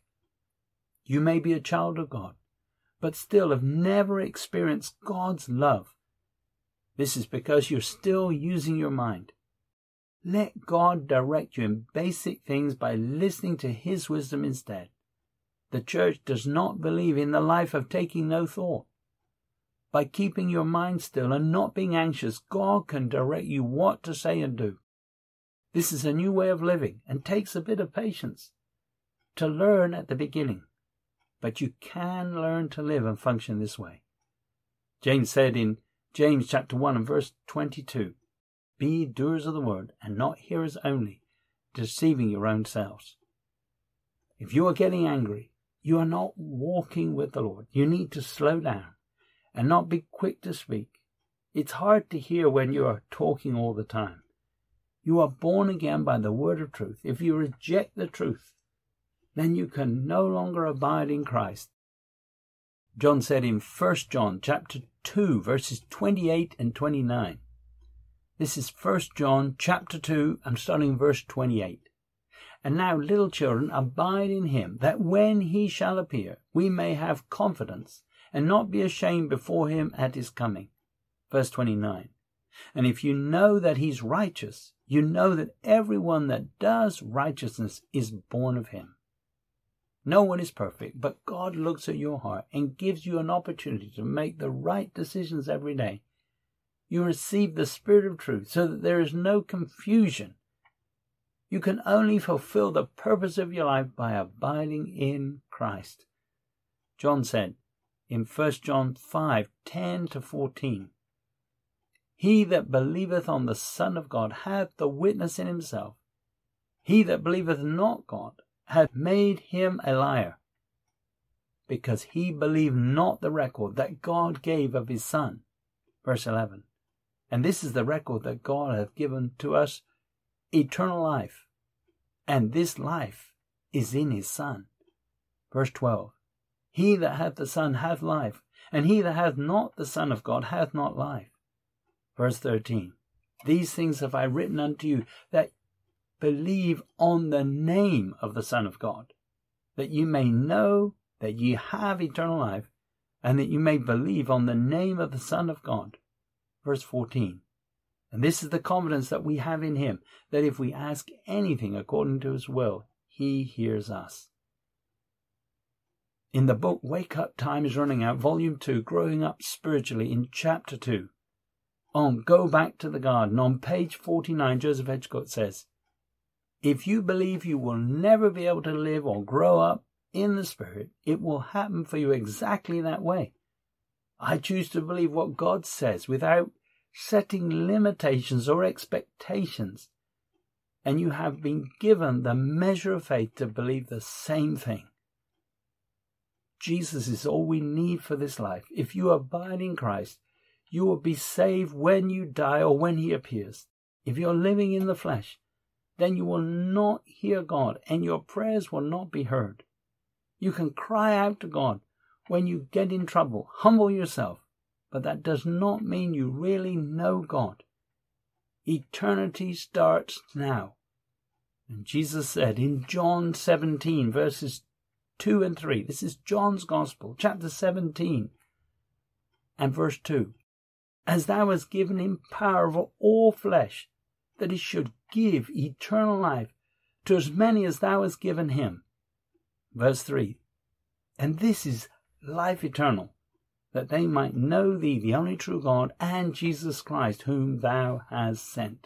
You may be a child of God, but still have never experienced God's love. This is because you're still using your mind. Let God direct you in basic things by listening to His wisdom instead. The church does not believe in the life of taking no thought. By keeping your mind still and not being anxious, God can direct you what to say and do. This is a new way of living and takes a bit of patience to learn at the beginning. But you can learn to live and function this way. James said in James chapter 1 and verse 22, "Be doers of the word and not hearers only, deceiving your own selves." If you are getting angry, you are not walking with the Lord. You need to slow down and not be quick to speak. It's hard to hear when you are talking all the time. You are born again by the word of truth. If you reject the truth, then you can no longer abide in Christ. John said in 1 John chapter 2 verses 28 and 29. This is 1 John chapter 2, I'm starting verse 28. "And now, little children, abide in him, that when he shall appear, we may have confidence, and not be ashamed before him at his coming." Verse 29. "And if you know that he's righteous, you know that everyone that does righteousness is born of him." No one is perfect, but God looks at your heart and gives you an opportunity to make the right decisions every day. You receive the Spirit of truth so that there is no confusion. You can only fulfill the purpose of your life by abiding in Christ. John said in 1 John 5:10-14, "He that believeth on the Son of God hath the witness in himself. He that believeth not God hath made him a liar, because he believed not the record that God gave of his Son." Verse 11. "And this is the record that God hath given to us, eternal life, and this life is in his Son." Verse 12. "He that hath the Son hath life, and he that hath not the Son of God hath not life." Verse 13. "These things have I written unto you, that believe on the name of the Son of God, that you may know that ye have eternal life, and that you may believe on the name of the Son of God." Verse 14. "And this is the confidence that we have in him, that if we ask anything according to his will, he hears us." In the book Wake Up, Time is Running Out, Volume 2, Growing Up Spiritually, in Chapter 2, on Go Back to the Garden, on page 49, Joseph Hedgecott says, "If you believe you will never be able to live or grow up in the Spirit, it will happen for you exactly that way. I choose to believe what God says without setting limitations or expectations, and you have been given the measure of faith to believe the same thing. Jesus is all we need for this life. If you abide in Christ, you will be saved when you die or when he appears. If you're living in the flesh, then you will not hear God and your prayers will not be heard. You can cry out to God when you get in trouble. Humble yourself, but that does not mean you really know God. Eternity starts now. And Jesus said in John 17, verses 2 and 3, this is John's Gospel, chapter 17 and verse 2, "As thou hast given him power over all flesh, that he should give eternal life to as many as thou hast given him." Verse 3, "And this is life eternal, that they might know thee, the only true God, and Jesus Christ, whom thou hast sent."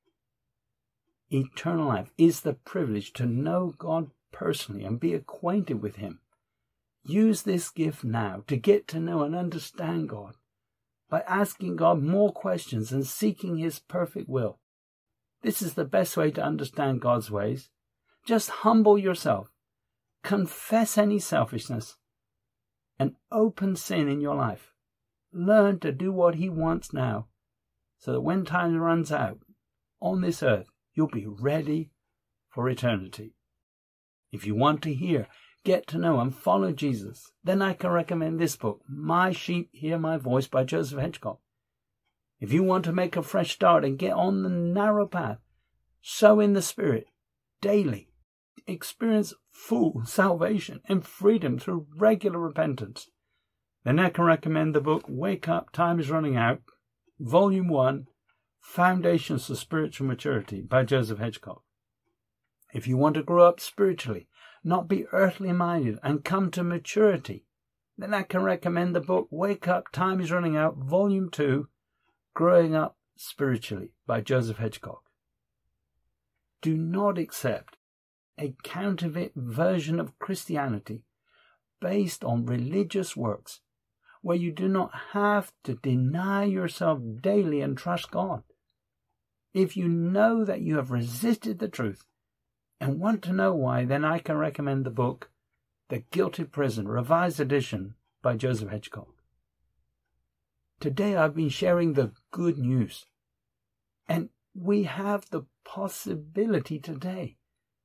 Eternal life is the privilege to know God personally and be acquainted with him. Use this gift now to get to know and understand God by asking God more questions and seeking his perfect will. This is the best way to understand God's ways. Just humble yourself, confess any selfishness, and open sin in your life. Learn to do what he wants now, so that when time runs out on this earth, you'll be ready for eternity. If you want to hear, get to know, and follow Jesus, then I can recommend this book, My Sheep Hear My Voice by Joseph Hedgecott. If you want to make a fresh start and get on the narrow path, sow in the Spirit daily, experience full salvation and freedom through regular repentance, then I can recommend the book Wake Up, Time is Running Out Volume 1, Foundations for Spiritual Maturity by Joseph Hedgecock. If you want to grow up spiritually, not be earthly minded, and come to maturity, then I can recommend the book Wake Up, Time is Running Out, Volume 2, Growing Up Spiritually by Joseph Hedgecock. Do not accept a counterfeit version of Christianity based on religious works, where you do not have to deny yourself daily and trust God. If you know that you have resisted the truth and want to know why, then I can recommend the book The Guilty Prison, Revised Edition by Joseph Hedgecock. Today I've been sharing the good news, and we have the possibility today,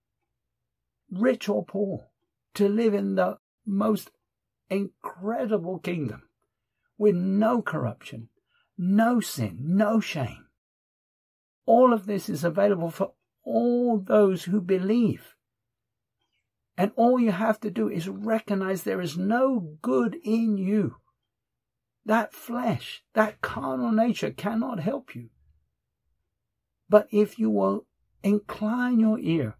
rich or poor, to live in the most incredible kingdom with no corruption, no sin, no shame. All of this is available for all those who believe. And all you have to do is recognize there is no good in you. That flesh, that carnal nature cannot help you. But if you will incline your ear,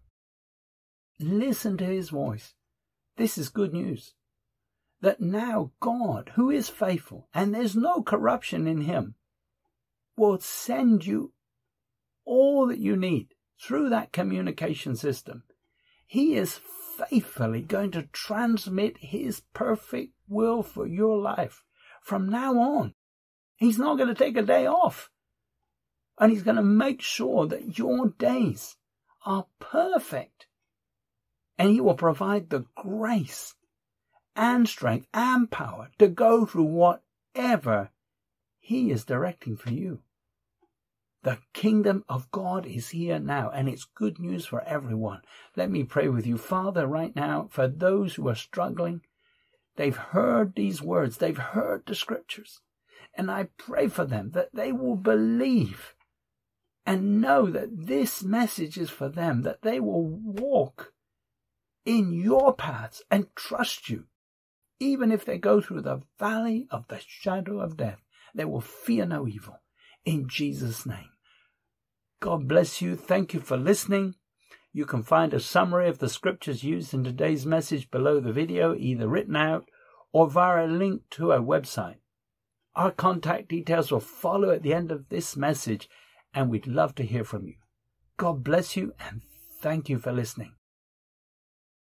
listen to his voice, this is good news. That now God, who is faithful, and there's no corruption in him, will send you all that you need through that communication system. He is faithfully going to transmit his perfect will for your life from now on. He's not going to take a day off. And he's going to make sure that your days are perfect. And he will provide the grace and strength and power to go through whatever he is directing for you. The kingdom of God is here now, and it's good news for everyone. Let me pray with you. Father, right now, for those who are struggling, they've heard these words, they've heard the scriptures, and I pray for them that they will believe and know that this message is for them, that they will walk in your paths and trust you. Even if they go through the valley of the shadow of death, they will fear no evil. In Jesus' name. God bless you. Thank you for listening. You can find a summary of the scriptures used in today's message below the video, either written out or via a link to our website. Our contact details will follow at the end of this message, and we'd love to hear from you. God bless you, and thank you for listening.